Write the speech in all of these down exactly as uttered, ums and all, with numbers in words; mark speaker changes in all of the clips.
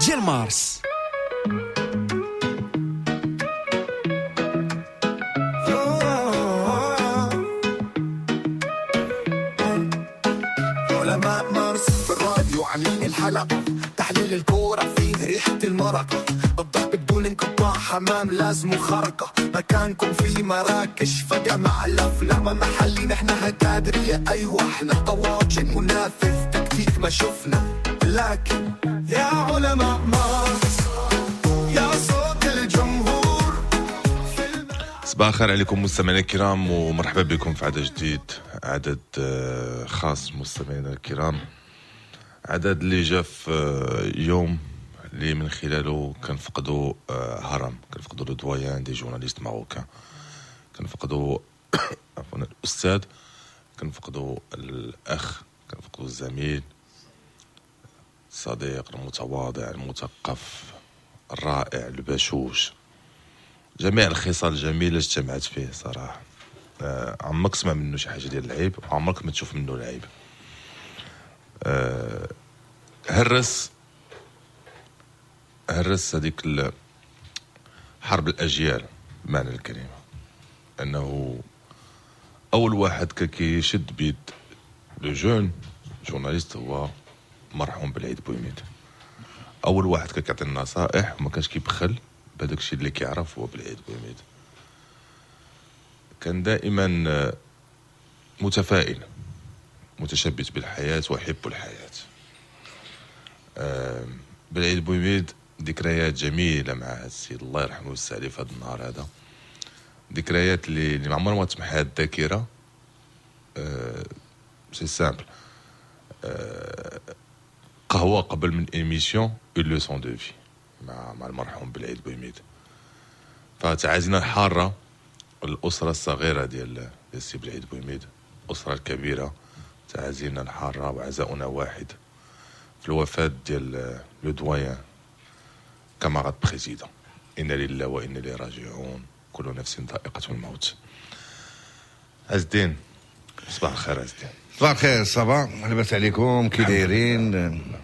Speaker 1: ديال مارس.
Speaker 2: علماء مارس في الراديو عاملين الحلقة، تحليل الكورة فيه ريحة المرقة، الضحك بدون انقطاع، حمام لازم خرقة، مكانكم في مراكش فجأة مع الأفلام محلي، نحن هكادرية أيوة احنا طواجن ونافذ تكتيك ما شفنا، لكن يا علماء مارس يا صوت الجمهور.
Speaker 3: صباح الخير عليكم مستمعينا الكرام ومرحبا بكم في عدد جديد، عدد خاص مستمعينا الكرام، عدد اللي جاء في يوم اللي من خلاله كنفقدوا هرم، كنفقدوا لو دويان دي جورناليست ماروكان، كنفقدوا عفوا الاستاذ، كنفقدوا الاخ، كنفقدوا الزميل، الصديق المتواضع المثقف الرائع البشوش، جميع الخصال الجميله اجتمعت فيه صراحه. آه عمرك تسمع منه شي حاجه ديال العيب وعمرك ما تشوف منه العيب. آه هرس هرس هذيك حرب الاجيال بمعنى الكلمه، انه اول واحد كيشد بيد لو جون جورناليست هو مرحوم بالعيد بويميد. اول واحد كيعطي النصائح وما كانش كيبخل بهذاك الشيء اللي كيعرف هو بالعيد بويميد. كان دائما متفائل متشبث بالحياه ويحب الحياه. بالعيد بويميد ذكريات جميله مع هذا السيد الله يرحمه ويسع في هذا النهار هذا، ذكريات اللي اللي ما عمرها ما تمحى الذاكره. أه سي سامبل، أه قهوه قبل من ايميسيون اون لوسون دو في مع مع المرحوم بالعيد بويميد. فتعازينا الحاره الاسره الصغيره ديال السي بالعيد بويميد، الاسره الكبيره، تعازينا الحاره وعزاؤنا واحد في الوفاه ديال لو دويان كاماراد بريزيدون. إنا لله وإنا إليه راجعون، كل نفس ذائقة الموت. عز الدين، صباح الخير عز الدين.
Speaker 4: صباح الخير صباح، لاباس عليكم كي دايرين؟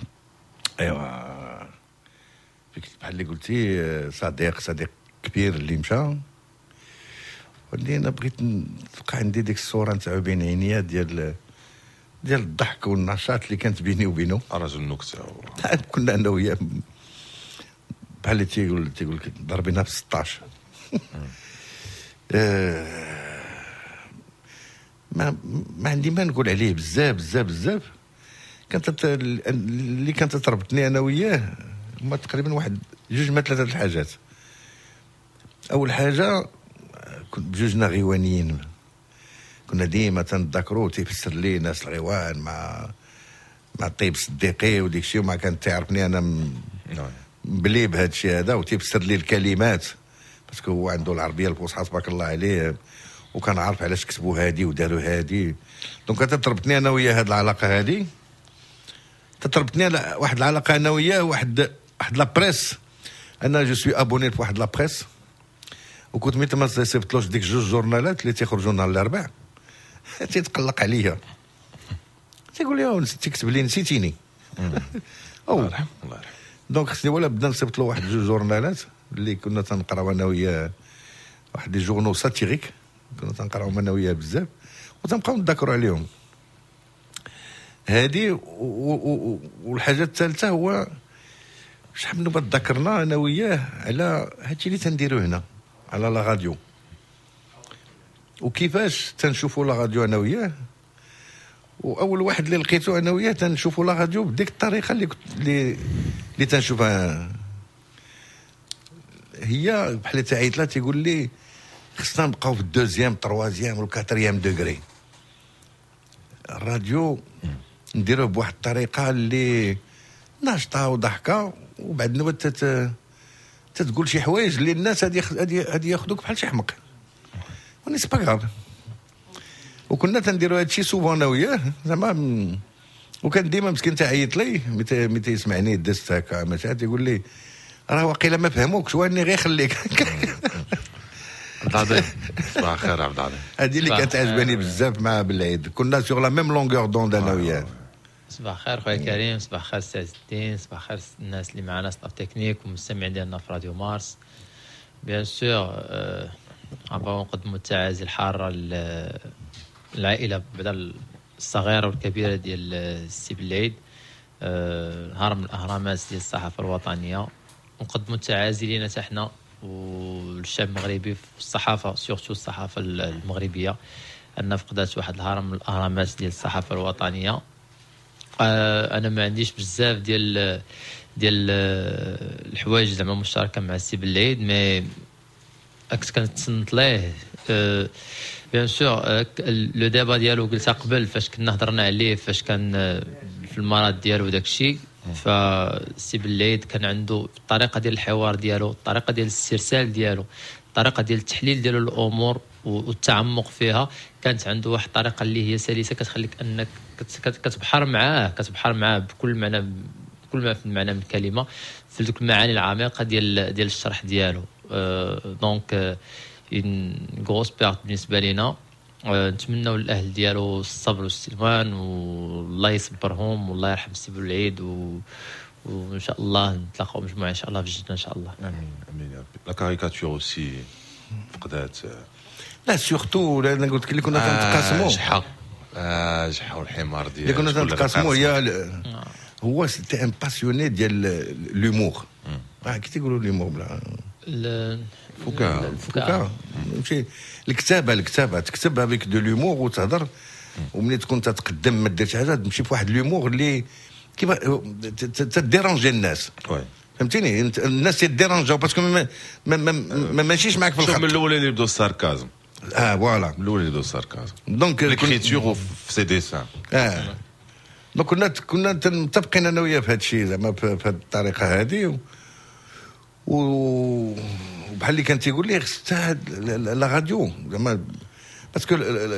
Speaker 4: ايوا فيك بحال اللي قلتي صديق صديق كبير اللي مشى، واللي انا بغيت تبقى عندي ديك الصوره نتاعو بين عينيا ديال ديال الضحك والنشاط اللي كانت بيني وبينه.
Speaker 3: رجل نكته.
Speaker 4: كنا انا وياه بحال اللي تيقول تيقول لك ضربينا في ستطاش. ما ما عندي ما نقول عليه بزاف بزاف بزاف. كانت اللي كانت تربطني انا وياه هما تقريبا واحد جوج ما ثلاثه الحاجات. اول حاجه كنت بجوجنا غيوانيين، كنا ديما تنذكروا تيفسر لي ناس الغيوان مع مع الطيب الصديقي وديك الشيء، وما كان تعرفني انا م... بلي بهذا الشيء هذا، وتيفسر لي الكلمات باسكو هو عنده العربيه الفصحى تبارك الله عليه، وكان عارف علاش كتبوا هادي وداروا هادي. دونك تتربطني انا وياه هاد العلاقه هادي، تتربطني واحد العلاقه انا وياه واحد واحد لا بريس. انا جو سوي ابوني بواحد لا بريس، وكنت ملي ما صيفطلوش ديك جوج جورنالات اللي تيخرجوا نهار الاربعاء تيتقلق عليا، تيقول لي تكتب لي نسيتيني.
Speaker 3: الله يرحم الله يرحم.
Speaker 4: دونك خصني ولا بدا نصيفط له واحد جوج جورنالات اللي كنا تنقراو انا وياه، واحد لي جورنو ساتيريك كنا تنقراو انا وياه بزاف وتنبقاو نذكروا عليهم هادي. والحاجه الثالثه هو شحال من نوبه تذكرنا انا وياه على هادشي اللي تنديرو هنا على لا راديو، وكيفاش تنشوفوا لا راديو انا وياه. واول واحد اللي لقيته انا وياه تنشوفوا لا راديو بديك الطريقه اللي اللي اللي تنشوفها هي بحال تعيط لها تيقول لي خصنا نبقاو في الدوزيام تروازيام والكاتريام دوغري. الراديو نديروه بواحد الطريقه اللي ناشطه وضحكه، وبعد نوبه تت... تتقول شي حوايج اللي الناس هادي هادي ياخذوك بحال شي حمق، وني سي با غاف. وكنا تنديروا هادشي سوفون انا وياه زعما، وكان ديما مسكين تعيط لي متى متى يسمعني دست هكا مشات تيقول لي راه واقيلا ما فهموكش واني غير خليك.
Speaker 3: عبد العظيم صباح الخير عبد العظيم.
Speaker 4: هذه اللي كانت عجباني بزاف مع بالعيد، كنا سور لا ميم لونغور دوند انا وياه.
Speaker 1: صباح الخير خويا كريم، صباح الخير سي عز الدين، صباح الخير الناس اللي معنا ستاف تكنيك والمستمعين ديالنا في راديو مارس. بيان سور غنبغيو نقدموا التعازي الحاره للعائله بعد الصغيره والكبيره ديال السي بلعيد، هرم من الاهرامات ديال الصحافه الوطنيه. نقدموا التعازي لينا حتى حنا والشعب المغربي في الصحافه، سورتو الصحافه المغربيه، أن فقدات واحد الهرم من الأهرامات ديال الصحافة الوطنية. آه أنا ما عنديش بزاف ديال ديال الحوايج زعما مشتركة مع السي بلعيد، مي كنت كنتصنت ليه. آه بيان سور لو ديبا ديالو قلتها قبل فاش كنا هضرنا عليه، فاش كان في المرض ديالو وداك الشيء. فالسي بلعيد كان عنده الطريقة ديال الحوار ديالو، الطريقة ديال الاسترسال ديالو، الطريقة ديال التحليل ديالو الأمور والتعمق فيها. كانت عنده واحد الطريقه اللي هي سلسه كتخليك انك كتبحر معاه كتبحر معاه بكل معنى، بكل ما في المعنى من الكلمه، في ذوك المعاني العميقه ديال ديال الشرح ديالو. أه دونك اون غروس بيرت بالنسبه لينا. أه نتمنوا للاهل ديالو الصبر والسلوان، والله يصبرهم، والله يرحم السي بلعيد، و وان شاء الله نتلاقاو مجموعه ان شاء الله في الجنه ان شاء الله.
Speaker 3: امين امين يا ربي. لا كاريكاتور اوسي فقدات.
Speaker 4: لا سورتو انا قلت لك اللي كنا تنتقاسموا
Speaker 3: جحا اه جحا والحمار ديال
Speaker 4: اللي كنا تنتقاسموا هي هو سيتي ان باسيوني ديال لومور. اه كي تيقولوا لومور بلا
Speaker 3: الفكاهه
Speaker 4: الفكاهه ماشي الكتابه الكتابه تكتب افيك دو لومور وتهضر، وملي تكون تتقدم ما دير شي حاجه تمشي بواحد لومور اللي كيف تديرونجي الناس.
Speaker 3: وي
Speaker 4: فهمتيني، الناس تديرونجاو باسكو ما ما ماشيش معاك في الخط.
Speaker 3: من الاول اللي يبداو الساركازم.
Speaker 4: اه فوالا
Speaker 3: من الاول اللي يبداو الساركازم
Speaker 4: دونك
Speaker 3: ليكريتور في سي ديسان.
Speaker 4: اه دونك كنا كنا متفقين انا وياه في هذا الشيء زعما في هذه الطريقه هذه، وبحال اللي كان تيقول لي خصها لا راديو زعما باسكو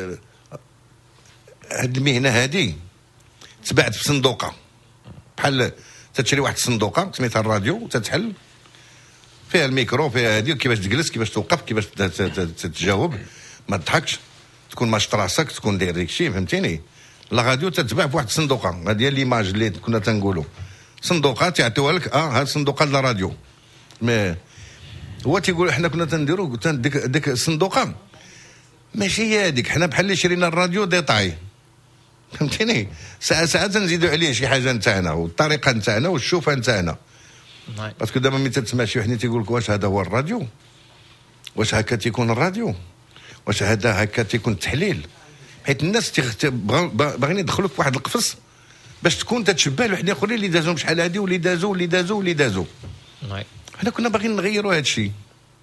Speaker 4: هذه المهنه هذه تبعت في صندوقه، بحال تشري واحد الصندوقه سميتها الراديو، تتحل فيها الميكرو، فيها هذه كيفاش تجلس، كيفاش توقف، كيفاش تتجاوب، ما تضحكش، تكون ماشط راسك، تكون داير داك الشيء. فهمتيني، لا راديو تتباع في واحد الصندوقه، هذه هي ليماج اللي كنا تنقولوا صندوقه تعطيوها لك. اه هاد الصندوقه ديال الراديو. مي هو تيقول احنا كنا تنديروا قلت ديك ديك الصندوقه ماشي هي هذيك، حنا بحال اللي شرينا الراديو ديطاي. فهمتيني، ساعات ساعات نزيدوا عليه شي حاجه نتاعنا والطريقه نتاعنا والشوفه نتاعنا. باسكو دابا ملي تسمع شي وحده تيقول لك واش هذا هو الراديو، واش هكا تيكون الراديو، واش هذا هكا تيكون التحليل، حيت الناس باغيين يدخلوا في واحد القفص باش تكون تتشبه لوحدين اخرين اللي دازوا بشحال هادي واللي دازوا واللي دازوا واللي دازوا. حنا كنا باغيين نغيروا هذا الشيء،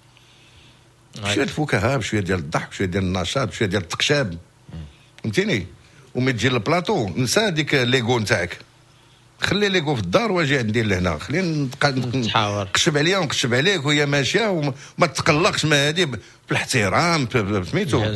Speaker 4: شويه الفكاهه بشويه ديال الضحك بشويه ديال النشاط بشويه ديال التقشاب. فهمتيني، وملي تجي للبلاطو نسى ديك ليغو نتاعك، خلي ليغو في الدار واجي عندي لهنا، خلينا نقشب عليها ونقشب عليك وهي ماشيه، وما تقلقش ما هذه بالاحترام سميتو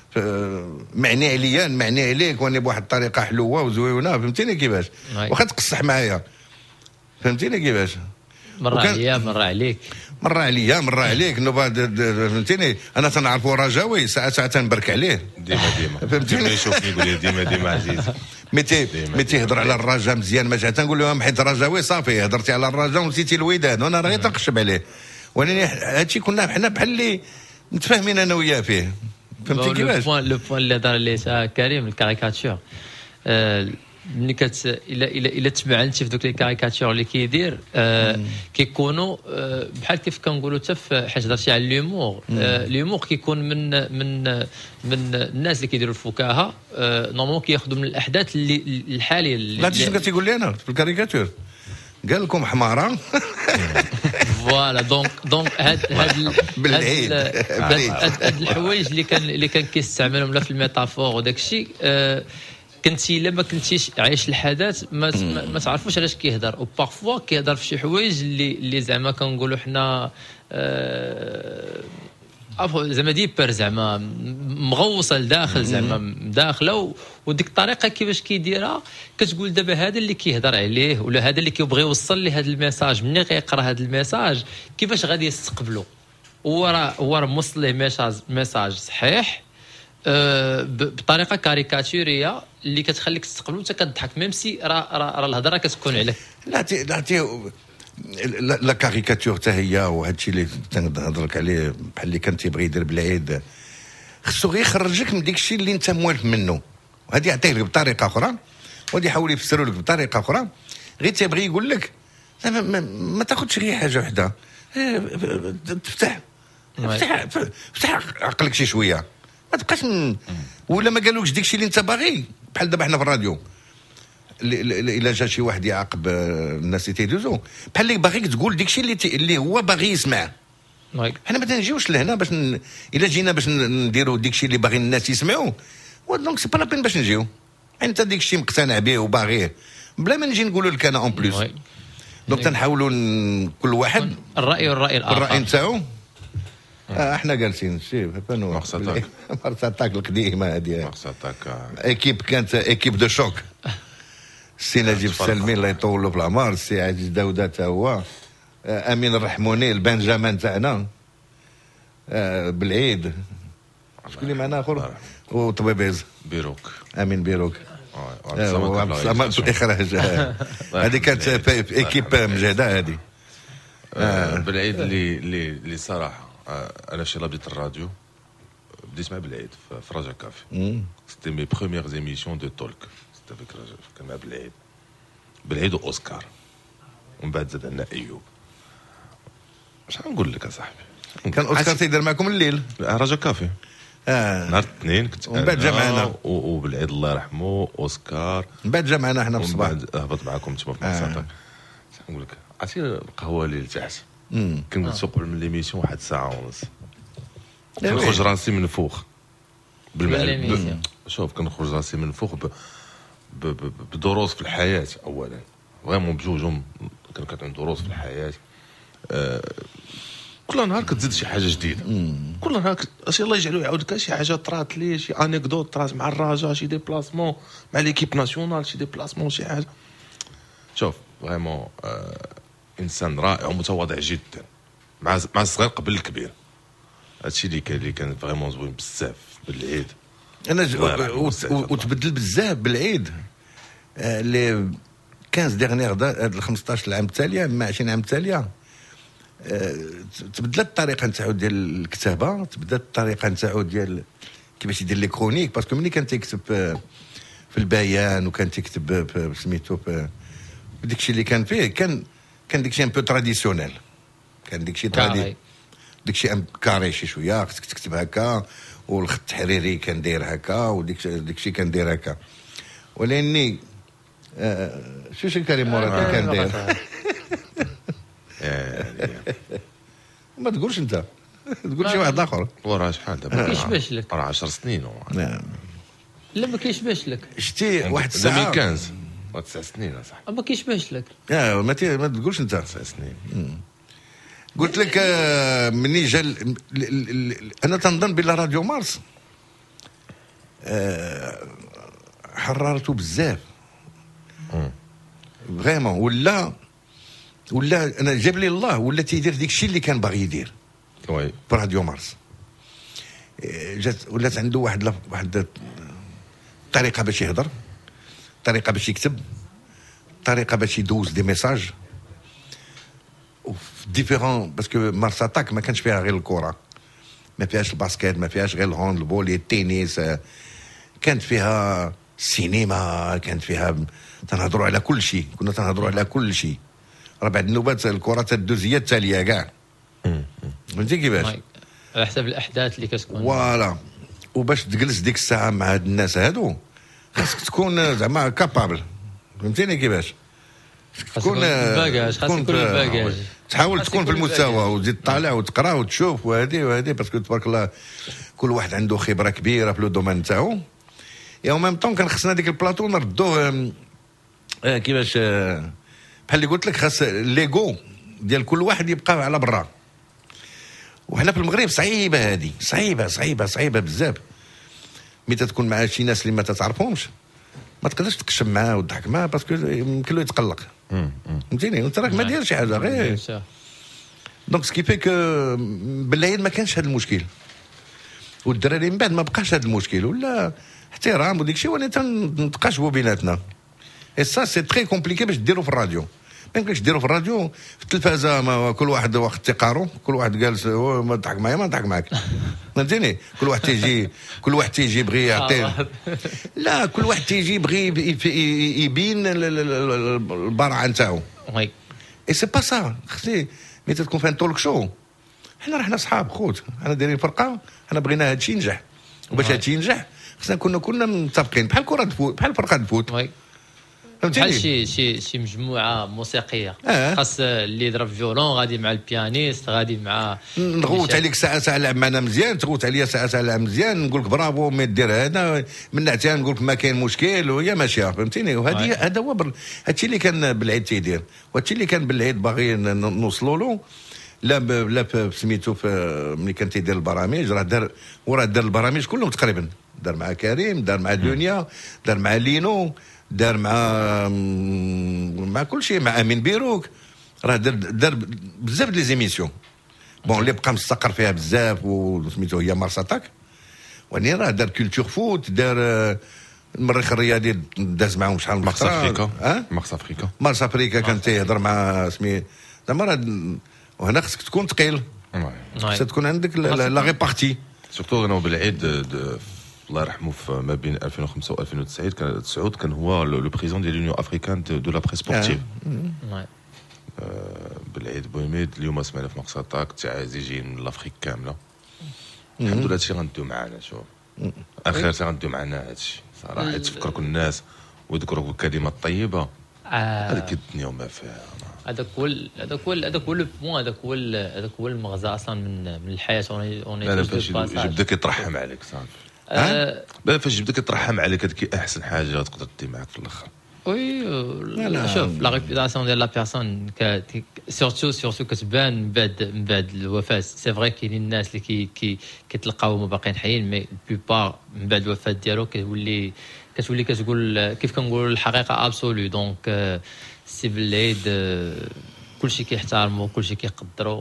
Speaker 4: معني عليا معني عليك وانا بواحد الطريقه حلوه وزوينه. فهمتيني كيفاش، واخا تقصح معايا. فهمتيني كيفاش،
Speaker 1: مره عليا مره عليك
Speaker 4: مره عليا مره عليك نوبا. فهمتيني، انا تنعرفو رجاوي ساعات ساعات نبرك عليه
Speaker 3: ديما ديما.
Speaker 4: فهمتيني،
Speaker 3: يشوفني يقول لي ديما ديما عزيز.
Speaker 4: متي متي يهضر على الرجاء مزيان ما تنقول لهم حيت رجاوي صافي هضرتي على الرجاء ونسيتي الوداد، وانا راه تنقشب عليه. ولكن هادشي كنا حنا بحال اللي متفاهمين انا وياه فيه. فهمتي كيفاش
Speaker 1: لو بوين اللي هضر عليه كريم الكاريكاتور. ملي كت الا الا الا تبعنتي في دوك لي كاريكاتور اللي كيدير آه كيكونوا آه بحال كيف كنقولوا حتى في حاجه هضرتي على ليمور. آه ليمور كيكون من من من الناس اللي كيديروا الفكاهه. آه نورمالمون كياخذوا من الاحداث اللي الحاليه اللي
Speaker 4: لا شنو كتقول لي انا في الكاريكاتور قال لكم حماره.
Speaker 1: فوالا دونك دونك هاد هاد
Speaker 4: بالعيد
Speaker 1: هاد الحوايج اللي كان اللي كان كيستعملهم لا في الميتافور وداك الشيء. آه كنتي الا ما كنتيش عايش الحدث ما ما تعرفوش علاش كيهضر، او بارفوا كيهضر في شي حوايج اللي اللي زعما كنقولوا حنا آه زعما ديبر زعما مغوصه لداخل زعما داخله، وديك الطريقه كيفاش كيديرها كتقول دابا هذا اللي كيهضر عليه ولا هذا اللي كيبغي يوصل ليه هذا الميساج، ملي غيقرا هذا الميساج كيفاش غادي يستقبله. هو راه هو راه موصل ليه ميساج ميساج صحيح أه بطريقه كاريكاتوريه اللي كتخليك تستقبل وانت كتضحك ميم سي راه راه الهضره كتكون عليك.
Speaker 4: لا تي لا تي لا كاريكاتور حتى هي وهذا الشيء اللي تنهضر لك عليه بحال اللي كان تيبغي يدير بالعيد خصو غير يخرجك من ديك الشيء اللي انت موالف منه، وهذه يعطيه لك بطريقه اخرى وهذه يحاول يفسروا لك بطريقه اخرى. غير تيبغي يقول لك ما, ما, ما تاخذش غير حاجه وحده، تفتح فتح فتح عقلك شي شويه، ما تبقاش م... ولا ما قالوكش ديك الشيء اللي انت باغي. بحال دابا حنا في الراديو الا جا شي واحد يعاقب الناس اللي تيدوزو بحال اللي باغيك تقول ديك الشيء اللي ت... اللي هو باغي يسمع. حنا ما تنجيوش لهنا باش ن... الا جينا باش نديروا ديك الشيء اللي باغي الناس يسمعوا، دونك سي با لا بين باش نجيو. انت ديك الشيء مقتنع به وباغيه بلا ما نجي نقولوا لك انا اون بليس. دونك تنحاولوا ن... كل واحد
Speaker 1: الراي والراي الاخر
Speaker 4: الراي نتاعو. آه احنا جالسين شي بانو
Speaker 3: مارساتاك
Speaker 4: مارساتاك القديمه هذه
Speaker 3: مارساتاك
Speaker 4: ايكيب كانت ايكيب دو شوك. السي نجيب السلمي الله يطول له بالعمر، السي عزيز داوده تا هو، امين الرحموني البنجامان تاعنا بالعيد. شكون اللي معنا اخر؟ وطبيبيز
Speaker 3: بيروك
Speaker 4: امين بيروك
Speaker 3: وعبد
Speaker 4: الصمد في الاخراج. هذه كانت ايكيب مجهده هذه.
Speaker 3: بالعيد اللي اللي اللي صراحه انا شي بديت الراديو بديت مع بالعيد في رجا كافي. سيتي مي بروميير ايميسيون دو تولك سيتي افيك رجا كان مع بالعيد بالعيد واوسكار ومن بعد زاد عندنا ايوب. اش غنقول لك اصاحبي؟
Speaker 4: كان اوسكار تيدير معكم الليل
Speaker 3: رجا كافي
Speaker 4: اه
Speaker 3: نهار الاثنين كنت
Speaker 4: ومن بعد جا معنا
Speaker 3: وبالعيد الله يرحمه اوسكار
Speaker 4: من بعد جا معنا حنا في الصباح
Speaker 3: ومن بعد هبط معكم تما في مارساتاك. اش غنقول لك؟ عرفتي القهوه اللي تحت كنسوق من ليميسيون واحد ساعه ونص كنخرج راسي من فوق بالمعنى. شوف كنخرج راسي من فوق بدروس في الحياه اولا فريمون بجوجهم كانوا كتعطيو دروس في الحياه. أه كل نهار كتزيد شي حاجه جديده كل نهار اش الله يجعلو يعاود لك شي حاجه طرات لي شي انيكدوت طرات مع الرجاء شي ديبلاسمون مع ليكيب ناسيونال شي ديبلاسمون شي حاجه. شوف فريمون أه انسان رائع ومتواضع جدا مع مع الصغير قبل الكبير. هادشي اللي كان اللي كان فريمون زوين بزاف بالعيد.
Speaker 4: انا وتبدل بزاف بالعيد لي خمسطاش ديغنيغ هاد خمسطاش العام التاليه مع عشرين عام التاليه. تبدلت الطريقه نتاعو ديال الكتابه، تبدلت الطريقه نتاعو ديال كيفاش يدير لي كرونيك باسكو ملي كان تيكتب في البيان وكان تيكتب سميتو داكشي اللي كان فيه كان كان داكشي ان بو تراديسيونيل، كان داكشي ترادي داكشي ام كاري شي شويه خصك تكتب هكا والخط التحريري كان داير هكا وديك داكشي كان داير هكا. ولاني آه شو شي كريم مراد كان داير ما تقولش انت تقول شي واحد اخر
Speaker 3: وراه شحال دابا
Speaker 1: ما كيشبهش لك
Speaker 3: راه عشر سنين.
Speaker 4: نعم
Speaker 1: لا ما كيشبهش لك
Speaker 4: شتي واحد الساعه
Speaker 3: ألفين وخمسطاش تسع سنين اصاحبي
Speaker 1: ما كيشبهش لك.
Speaker 4: اه ما ما تقولش انت
Speaker 3: تسع سنين.
Speaker 4: قلت لك آه مني جا انا تنظن بلا راديو مارس آه حررته بزاف فريمون ولا ولا انا جاب لي الله ولا تيدير ديك الشيء اللي كان باغي يدير
Speaker 3: وي
Speaker 4: في راديو مارس. جات ولات عنده واحد واحد طريقه باش يهضر، طريقه باش يكتب، طريقه باش يدوز دي ميساج ديفيرون باسكو مارساتاك ما كانش فيها غير الكره، ما فيهاش الباسكيت، ما فيهاش غير الهاند البول التنس، كانت فيها السينما، كانت فيها تنهضروا على كل شيء، كنا تنهضروا على كل شيء. راه بعد النوبات الكره الدوزيه التاليه كاع فهمتي كيفاش
Speaker 1: على حسب الاحداث اللي كتكون
Speaker 4: فوالا. وباش تجلس ديك الساعه مع هاد الناس هادو خاصك تكون زعما كابابل فهمتيني كيفاش
Speaker 1: تكون باكاج خاصك يكون الباكاج
Speaker 4: تحاول تكون في المستوى وتزيد طالع وتقرا وتشوف وهذه وهذه باسكو تبارك الله كل واحد عنده خبره كبيره في لو دومين تاعو. يا او ميم طون كان خصنا ديك البلاطو نردوه آه كيفاش آه بحال اللي قلت لك خاص ليغو ديال كل واحد يبقى على برا. وحنا في المغرب صعيبه هذه صعيبه صعيبه صعيبه بزاف. متى تكون مع شي ناس اللي ما تتعرفهمش ما تقدرش تقشم معاه وتضحك معاه باسكو يمكن له يتقلق فهمتيني وانت راك ما داير شي حاجه غير دونك سكي في كو بالعيد ما كانش هذا المشكل. والدراري من بعد ما بقاش هذا المشكل ولا احترام وديك الشيء وانا تنتقاشوا بيناتنا. اي سا سي تري كومبليكي باش ديروا في الراديو. ما يمكنش ديروا في الراديو في التلفازه ما كل واحد واخد تقارو، كل واحد جالس ما ضحك معايا ما ضحك معاك فهمتيني. كل واحد تيجي كل واحد تيجي يبغي يعطي لا كل واحد تيجي يبغي يبين البراعه نتاعو.
Speaker 1: وي
Speaker 4: اي سي با سا. خصني ملي تكون في تولك شو حنا رحنا صحاب خوت، حنا دايرين فرقه، حنا بغينا هذا الشيء ينجح وباش هذا الشيء ينجح خصنا كنا كنا متفقين بحال كره الفوت بحال فرقه الفوت.
Speaker 1: وي بحال شي شي شي مجموعه موسيقيه
Speaker 4: آه.
Speaker 1: خاص اللي يضرب فيولون غادي مع البيانيست غادي مع
Speaker 4: نغوت عليك ساعه ساعه لعب معنا مزيان، تغوت عليا ساعه ساعه لعب مزيان، نقول لك برافو مي دير هذا من نعتها نقول لك ما كاين مشكل وهي ماشيه فهمتيني. وهذه هذا هو بر... هادشي اللي كان بالعيد تيدير وهادشي اللي كان بالعيد باغي نوصلوا له. لا ب... لا سميتو ملي كان تيدير البرامج راه دار وراه دار البرامج كلهم تقريبا، دار مع كريم، دار مع دنيا، دار مع لينو، دار مع مع كل شيء، مع امين بيروك، راه دار دار بزاف ديال لي زيميسيون. بون اللي بقى مستقر فيها بزاف وسميتو هي مارساتاك، وني راه دار كولتور فوت، دار المريخ الرياضي داز معاهم شحال من
Speaker 3: مارس افريكا.
Speaker 4: ها
Speaker 3: مارس افريكا
Speaker 4: مارس افريكا كان تيهضر مع سمي زعما راه. وهنا خصك تكون ثقيل، خصك تكون عندك لا ريبارتي.
Speaker 3: سورتو انا بالعيد الله يرحمه ما بين ألفين وخمسة و ألفين وتسعة كان سعود كان هو لو بريزيدون ديال لونيون افريكان دو لا بريس سبورتيف. بالعيد بويميد اليوم سمعنا في مقصاتك تعازي جايين من لافريك كامله. الحمد لله هادشي غنديو معنا. شوف اخر شي غنديو معنا هادشي صراحه تفكركم الناس وذكروا الكلمه الطيبه هذيك الدنيا وما فيها.
Speaker 1: هذاك هو هذاك هو هذاك هو لو بوان، هذاك هو هذاك هو المغزى اصلا من من الحياه. اوني
Speaker 3: لا فاش يبدا كيترحم عليك صافي. أه فاش يبدا كيترحم عليك هذيك احسن حاجه تقدر دير معاك في الاخر.
Speaker 1: وي شوف لا ريبيتاسيون ديال لا بيرسون سورتو سورتو كتبان من بعد من بعد الوفاه. سي فري كاينين الناس اللي كي كي كيتلقاو هما باقيين حيين، مي البيبار من بعد الوفاه ديالو كتولي كتولي كتقول كيف كنقولوا الحقيقه ابسولو. دونك سي بالعيد كلشي كيحترموا كلشي كيقدروا.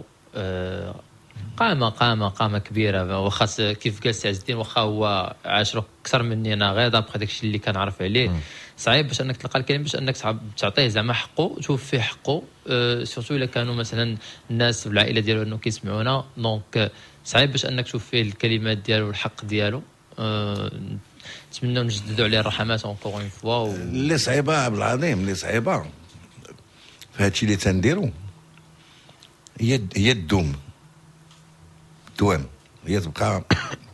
Speaker 1: قامه قامه قامه كبيره. وخاص كيف قال سي عز الدين واخا هو عاشره اكثر مني انا غير دابخي داكشي اللي كنعرف عليه، صعيب باش انك تلقى الكلمه باش انك تعطيه زعما حقه، تشوف فيه حقه. أه سورتو الا كانوا مثلا الناس في العائله ديالو انه كيسمعونا، دونك صعيب باش انك تشوف فيه الكلمات ديالو والحق ديالو. أه نتمنوا نجددوا عليه الرحمات اونكور اون فوا.
Speaker 4: اللي صعيبه عبد العظيم اللي صعيبه في هادشي اللي تنديرو هي هي الدوم الدوام، هي تبقى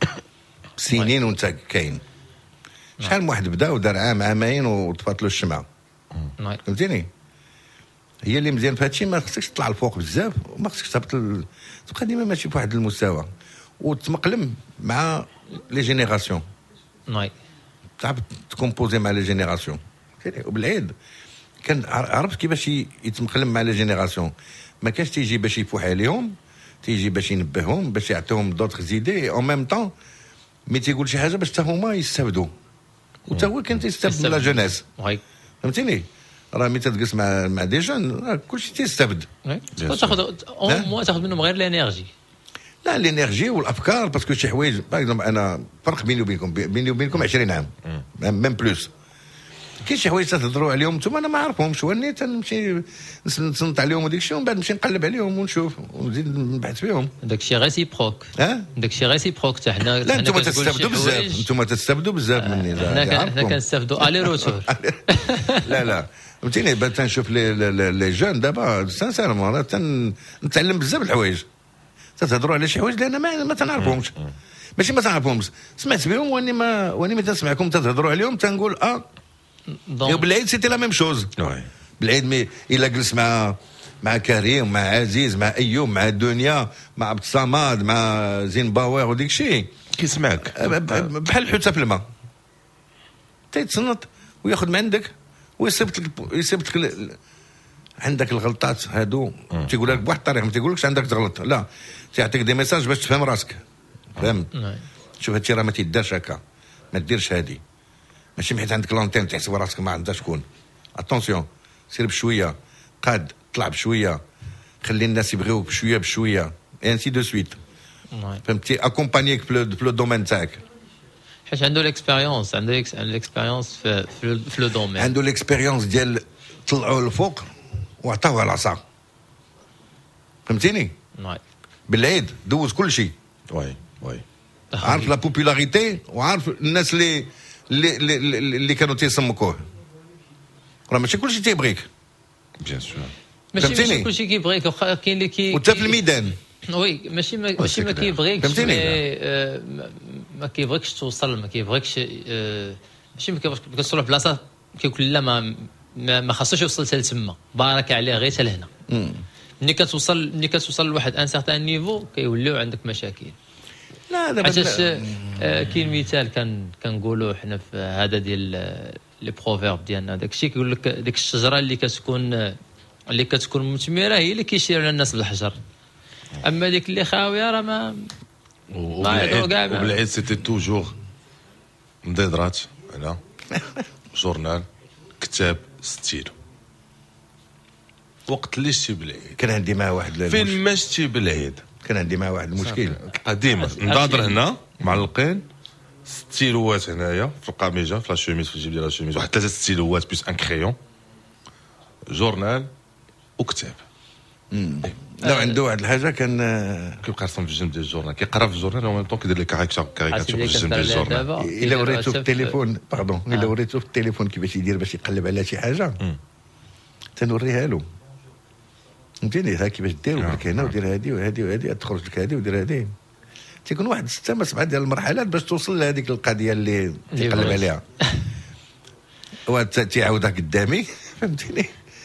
Speaker 4: سنين وانت كاين. شحال من واحد بدا ودار عام عامين وطفات له الشمعه فهمتيني. هي اللي مزيان في هادشي ما خصكش تطلع الفوق بزاف وما خصكش تهبط ال... تبقى ديما ماشي في واحد المستوى وتمقلم مع لي جينيراسيون.
Speaker 1: ناي
Speaker 4: تعرف تكومبوزي مع لي جينيراسيون. وبالعيد كان عرفت كيفاش يتمقلم مع لي جينيراسيون. ما كانش تيجي باش يفوح عليهم، تيجي باش ينبههم باش يعطيهم دوطخ زيدي اون ميم طون مي تيقول شي حاجه باش حتى هما يستافدوا وتا هو كان تيستافد من لا جونيس فهمتيني. راه ملي تجلس مع مع دي جون كلشي تيستافد.
Speaker 1: تاخذ اون موا تاخذ منهم غير الانرجي.
Speaker 4: لا الانرجي والافكار باسكو شي حوايج باغ انا فرق بيني وبينكم بيني وبينكم عشرين عام ميم بلوس. كاين شي حوايج تهضروا عليهم نتوما انا ما عارفهمش واني تنمشي نصنت عليهم وديك الشيء ومن بعد نمشي نقلب عليهم ونشوف ونزيد نبحث فيهم.
Speaker 1: داك الشيء ريسيبروك.
Speaker 4: ها
Speaker 1: داك الشيء ريسيبروك حتى حنا.
Speaker 4: لا انتم تستافدوا بزاف انتم تستافدوا بزاف مني.
Speaker 1: حنا كنستافدوا الي روتور.
Speaker 4: لا لا فهمتيني بان تنشوف لي لي جون دابا سانسيرمون راه تنتعلم بزاف الحوايج. تهضروا على شي حوايج لان ما ما تنعرفهمش ماشي ما تنعرفهمش سمعت بهم واني ما واني ما تنسمعكم تهضروا عليهم تنقول اه بالعيد سيتي لا ميم شوز. بالعيد مي الا جلس مع مع كريم مع عزيز مع ايوب مع الدنيا مع عبد الصمد مع زين باور وديك الشيء
Speaker 3: كيسمعك
Speaker 4: بحال الحوته في الماء تيتصنت وياخذ من عندك ويصيبط لك يصيبط لك عندك الغلطات هادو تيقول لك بواحد الطريقه ما تيقولكش عندك تغلط لا تيعطيك دي ميساج باش تفهم راسك فهمت. شوف هادشي راه ما تيدارش هكا ما ديرش هادي ماشي حيت عندك لونتين تحسب راسك ما عندها شكون. اتونسيون سير بشويه قاد طلع بشويه خلي الناس يبغيوك بشويه بشويه انسي دو سويت فهمتي اكومبانيك في لو دومين تاعك
Speaker 1: حيت عنده ليكسبيريونس عنده ليكسبيريونس في في لو دومين
Speaker 4: عنده ليكسبيريونس ديال طلعوه الفوق وعطاوه العصا فهمتيني بالعيد دوز كل شيء
Speaker 3: وي وي
Speaker 4: عارف لا بوبولاريتي وعارف الناس اللي اللي اللي كانوا تيسمكوه راه ماشي كلشي تيبغيك
Speaker 3: بيان سور
Speaker 1: ماشي ماشي كلشي كيبغيك واخا كاين اللي كي
Speaker 4: وتا في الميدان
Speaker 1: وي ماشي ماشي ما كيبغيكش ما كيبغيكش توصل ما كيبغيكش ماشي ما كيبغيكش تروح بلاصه كيقول لا ما ما خاصوش يوصل حتى لتما بارك عليه غير حتى لهنا ملي كتوصل ملي كتوصل لواحد ان سارتان نيفو كيوليو عندك مشاكل
Speaker 4: لا دابا
Speaker 1: حيتاش كاين مثال كان كنقولوا حنا في هذا ديال لي بروفيرب ديالنا داكشي كيقول لك ديك الشجره اللي كتكون اللي كتكون مثمره هي اللي كيشير لها الناس بالحجر اما ديك اللي خاويه راه ما
Speaker 3: وبالعيد سيتي توجور مضيدرات هنا جورنال كتاب ستيلو وقت اللي شتي بالعيد
Speaker 4: كان عندي معاه واحد
Speaker 3: فين ما شتي بالعيد
Speaker 4: كان عندي معاه واحد المشكل
Speaker 3: قديم نضادر هنا معلقين ستيلوات هنايا في القميجه في لاشوميز في الجيب ديال لاشوميز واحد ثلاثه ستيلوات بلس ان كريون جورنال وكتاب
Speaker 4: لو عنده واحد الحاجه كان
Speaker 3: كيبقى يرسم في الجنب ديال الجورنال كيقرا في الجورنال ومن طون كيدير لي كاريكاتور كاريكاتور في الجنب ديال الجورنال
Speaker 4: الا وريتو في التليفون باردون الا وريتو في التليفون كيفاش يدير باش يقلب على شي حاجه تنوريها له فهمتيني ها كيفاش دير ودير هنا ودير هادي وهادي وهادي تخرج لك هادي ودير هادي تيكون واحد ستة ما سبعة ديال المرحلات باش توصل لهذيك القضيه اللي تقلب عليها وتعاودها قدامي فهمتيني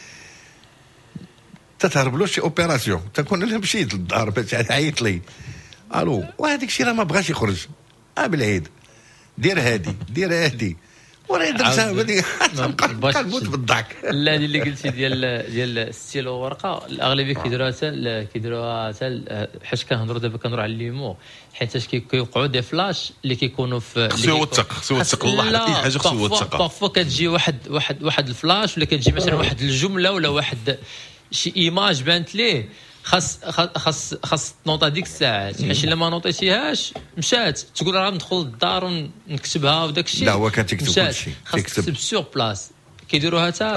Speaker 4: تتهرب له شي اوبيراسيون تكون انا مشيت للدار باش عيط لي الو وهذاك الشيء راه ما بغاش يخرج اه بالعيد دير هادي دير هادي وراه درتها هذيك بقى نموت بالضحك
Speaker 1: لا اللي قلتي ديال ديال الستيلو ورقه الاغلبيه كيديروها حتى كيديروها حتى حيت كنهضروا دابا كنهضروا على الليمو حيتاش كيوقعوا دي فلاش اللي كيكونوا في
Speaker 3: خصو يوثق خصو يوثق الله اي حاجه خصو يوثقها
Speaker 1: بارفو كتجي واحد واحد واحد الفلاش ولا كتجي مثلا واحد الجمله ولا واحد شي ايماج بانت ليه خاص خاص خاص تنوطا ديك الساعه حيت الا ما نوطيتيهاش مشات تقول راه ندخل للدار ونكتبها وداك الشيء
Speaker 4: لا هو كتكتب كلشي
Speaker 1: كتكتب سور بلاص كيديروها حتى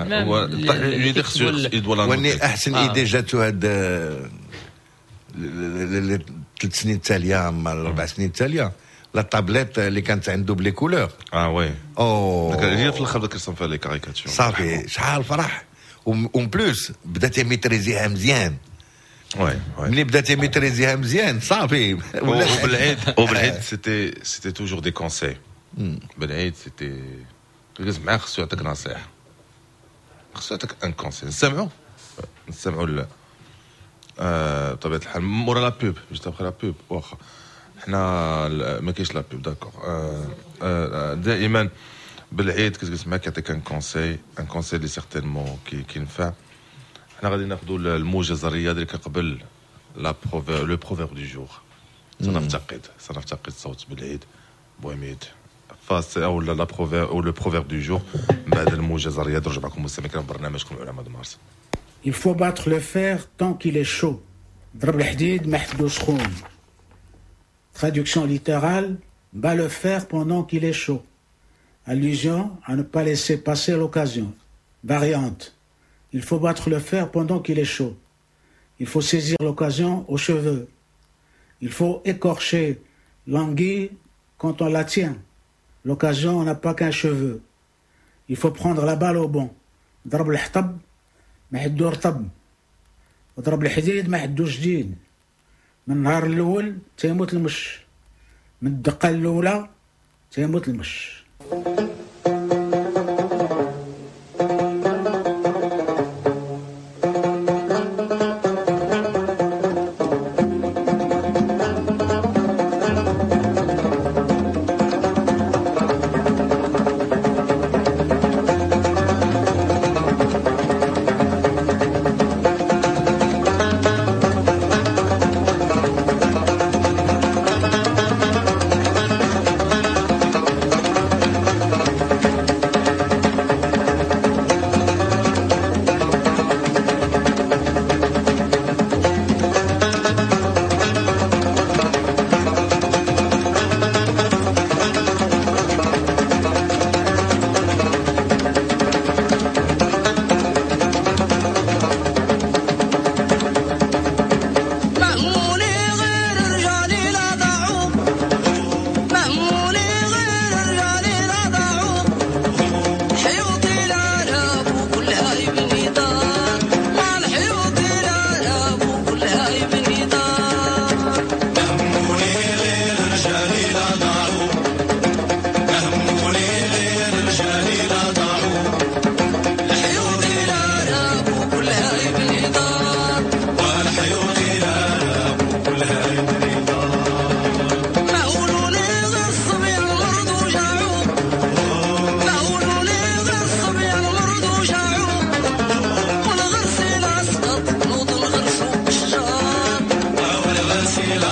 Speaker 4: واني احسن ايدي جاتو هاد ثلاث سنين التاليه اما الاربع سنين التاليه لا طابليت اللي كانت عنده بلي كولور
Speaker 3: اه وي
Speaker 4: او
Speaker 3: هي في الاخر كيرسم فيها لي كاريكاتور
Speaker 4: صافي شحال فرح اون بلوس بدات ميتريزيها مزيان
Speaker 3: وي وي
Speaker 4: ملي بدات ميتريزيها مزيان صافي
Speaker 3: وبالعيد وبالعيد سيتي سيتي توجور دي كونساي بالعيد سيتي تجلس معاه خصو يعطيك نصيحه خصو يعطيك ان كونساي نسمعوا نسمعوا لا آه بطبيعه الحال مورا لا بوب جيت ابخي لا بوب واخا حنا ما كاينش لا بوب داكور آه آه دائما بالعيد كتجلس معاك يعطيك ان كونساي ان كونساي اللي سيغتينمون كي كينفع حنا غادي ناخذوا الموجزه الرياضيه اللي كقبل لا بروفير لو بروفير دو جور سنفتقد سنفتقد صوت بالعيد بوميد فاس او لا بروفير او لو بروفير دو جور بعد الموجزه الرياضيه نرجع معكم مستمعين برنامجكم علماء مارس.
Speaker 5: Il faut battre le fer tant qu'il est chaud. ضرب الحديد ما حدو سخون. Traduction littérale, bat le fer pendant qu'il est chaud. Allusion à ne pas laisser passer l'occasion. Variante, il faut battre le fer pendant qu'il est chaud. Il faut saisir l'occasion aux cheveux. Il faut écorcher l'anguille quand on la tient. L'occasion n'a pas qu'un cheveu. Il faut prendre la balle au bon. ضرب الحطب ما حدو رطب وضرب الحديد ما حدو جديد. من النهار الاول تيموت المش، من الدقه الاولى تيموت المش.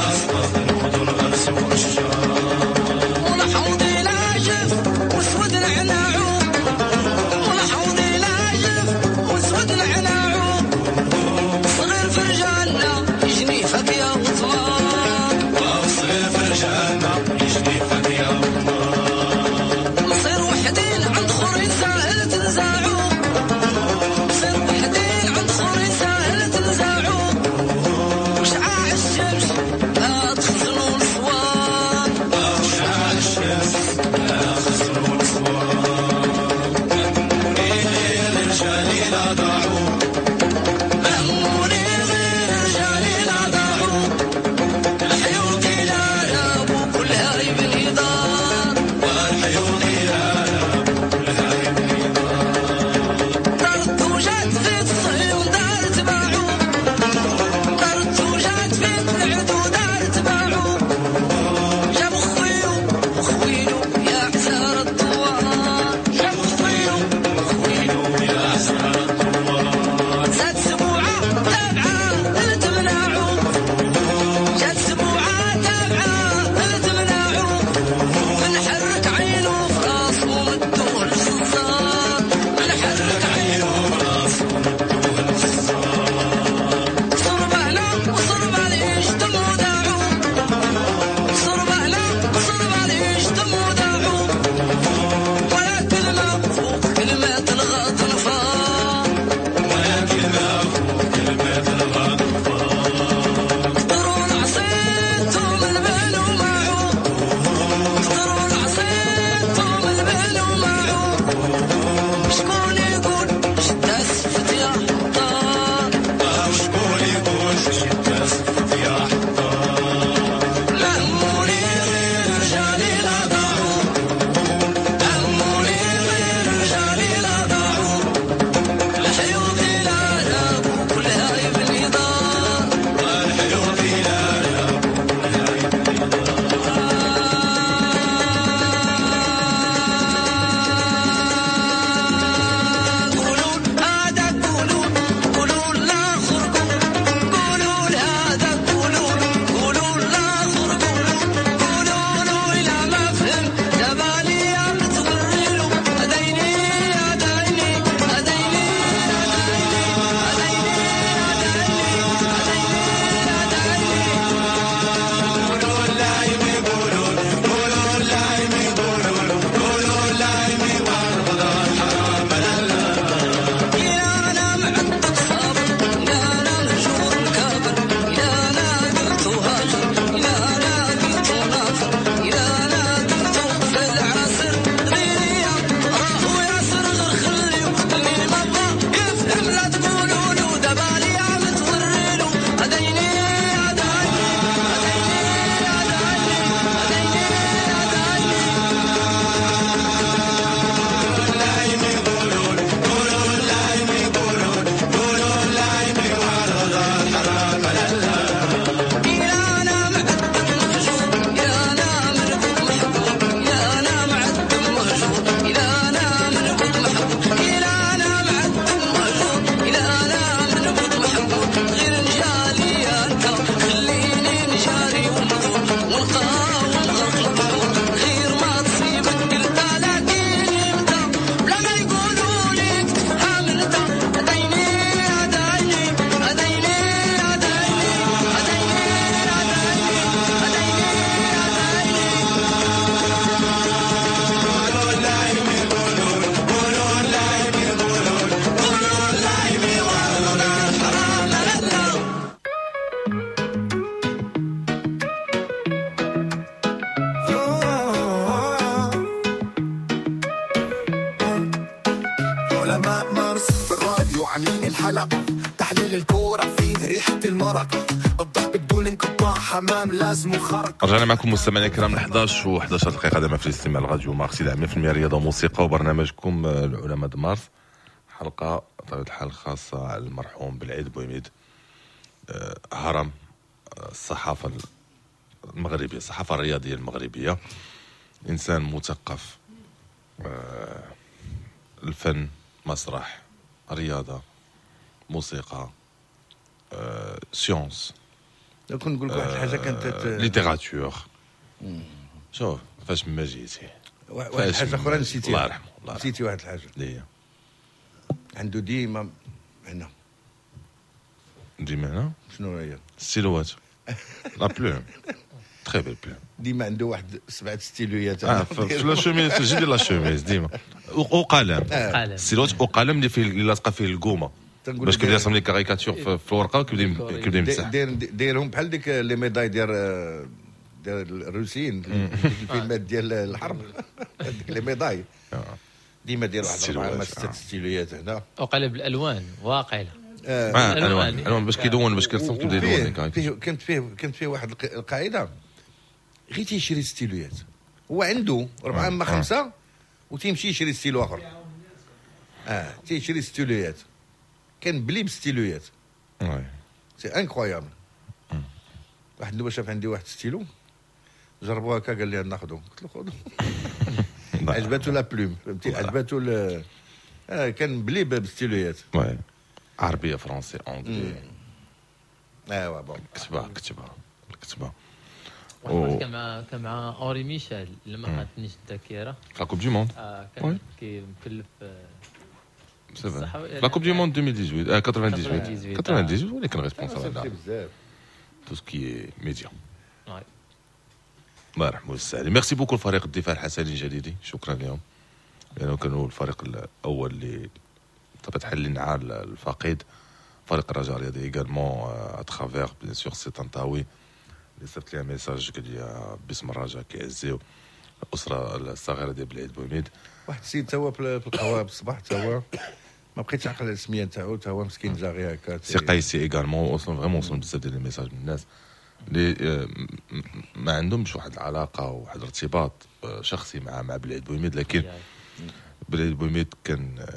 Speaker 2: الحلقة تحليل الكورة فيه ريحة المرقة الضحك بدون انقطاع حمام لازم خرق.
Speaker 3: رجعنا معكم مستمعينا الكرام ل إحدى عشر و إحدى عشر دقيقة دائما في الاستماع لراديو مارس إذاعة مية بالمية رياضة وموسيقى وبرنامجكم العلماء د مارس، حلقة بطبيعة الحال خاصة على المرحوم بالعيد بويميد، هرم الصحافة المغربية، الصحافة الرياضية المغربية، إنسان مثقف، الفن، مسرح، رياضة، موسيقى، سيونس،
Speaker 4: كنت نقول لك واحد الحاجه كانت
Speaker 3: ليتيراتور. شوف فاش ما جيتي
Speaker 4: واحد الحاجه اخرى نسيتي،
Speaker 3: الله يرحمه،
Speaker 4: نسيتي واحد الحاجه
Speaker 3: اللي هي
Speaker 4: عنده ديما هنا
Speaker 3: ديما هنا
Speaker 4: شنو هي
Speaker 3: ستيلوات لا بلوم تري بيل بلوم.
Speaker 4: ديما عنده واحد سبعه ستيلويات
Speaker 3: اه في لا شوميز في الجيب ديال لا شوميز ديما وقلم ستيلوات وقلم اللي فيه اللي لاصقه فيه القومه باش كيبدا يرسم لي كاريكاتور في الورقه وكيبدا كيبدا يمسح
Speaker 4: داير دايرهم بحال ديك لي ميداي ديال ديال الروسيين في الفيلمات ديال الحرب هذيك لي ميداي ديما دير واحد اربعه ست ستيلويات هنا
Speaker 1: وقلب الالوان واقيلا
Speaker 3: اه الوان الوان باش كيدون باش كيرسم كيبدا يدون.
Speaker 4: كانت فيه كانت فيه واحد القاعده غير تيشري ستيلويات، هو عنده أربعة أما خمسة وتيمشي يشري ستيلو آخر. اه تيشري ستيلويات كان بلي بستيلويات.
Speaker 3: وي
Speaker 4: سي انكرويابل. واحد اللي شاف عندي واحد ستيلو جربوها هكا قال لي ناخذو، قلت له خذو. عجبته لا بلوم فهمتي، عجبته ال اه كان بلي بستيلويات.
Speaker 3: وي عربيه فرنسي انجلي.
Speaker 4: ايوا بون
Speaker 3: كتبها كتبها كتبها
Speaker 1: كان مع كان مع اوري ميشيل لما خاطنيش الذاكره
Speaker 3: في لا كوب دو موند.
Speaker 1: اه كان كيمكلف
Speaker 3: سي فري لا كوب دو موند ألفين وثمانية عشر ثمانية وثمانين ثمانية وثمانين ولكن ريسبونسابل على تو سكي ميديا. الله يرحمه ويسعده. ميرسي بوكو الفريق الدفاع الحسني الجديدي، شكرا لهم لانه كانوا الفريق الاول اللي بطبيعه الحال اللي نعى الفقيد. فريق الرجاء الرياضي ايغالمون اترافير بيان سور سي طنطاوي اللي صيفط لي ميساج قال لي باسم الرجاء كيعزيو الاسره الصغيره ديال بلعيد بوميد.
Speaker 4: واحد السيد تا هو في القهوه بالصباح تا هو ما بقيتش عقل السميه نتاعو، تا هو مسكين جا غير هكا.
Speaker 3: سي قيسي ايغالمون وصلوا فريمون وصلوا بزاف ديال الميساج من الناس اللي ما عندهمش واحد العلاقه وواحد الارتباط شخصي مع مع بلعيد بوميد، لكن بلعيد بوميد كان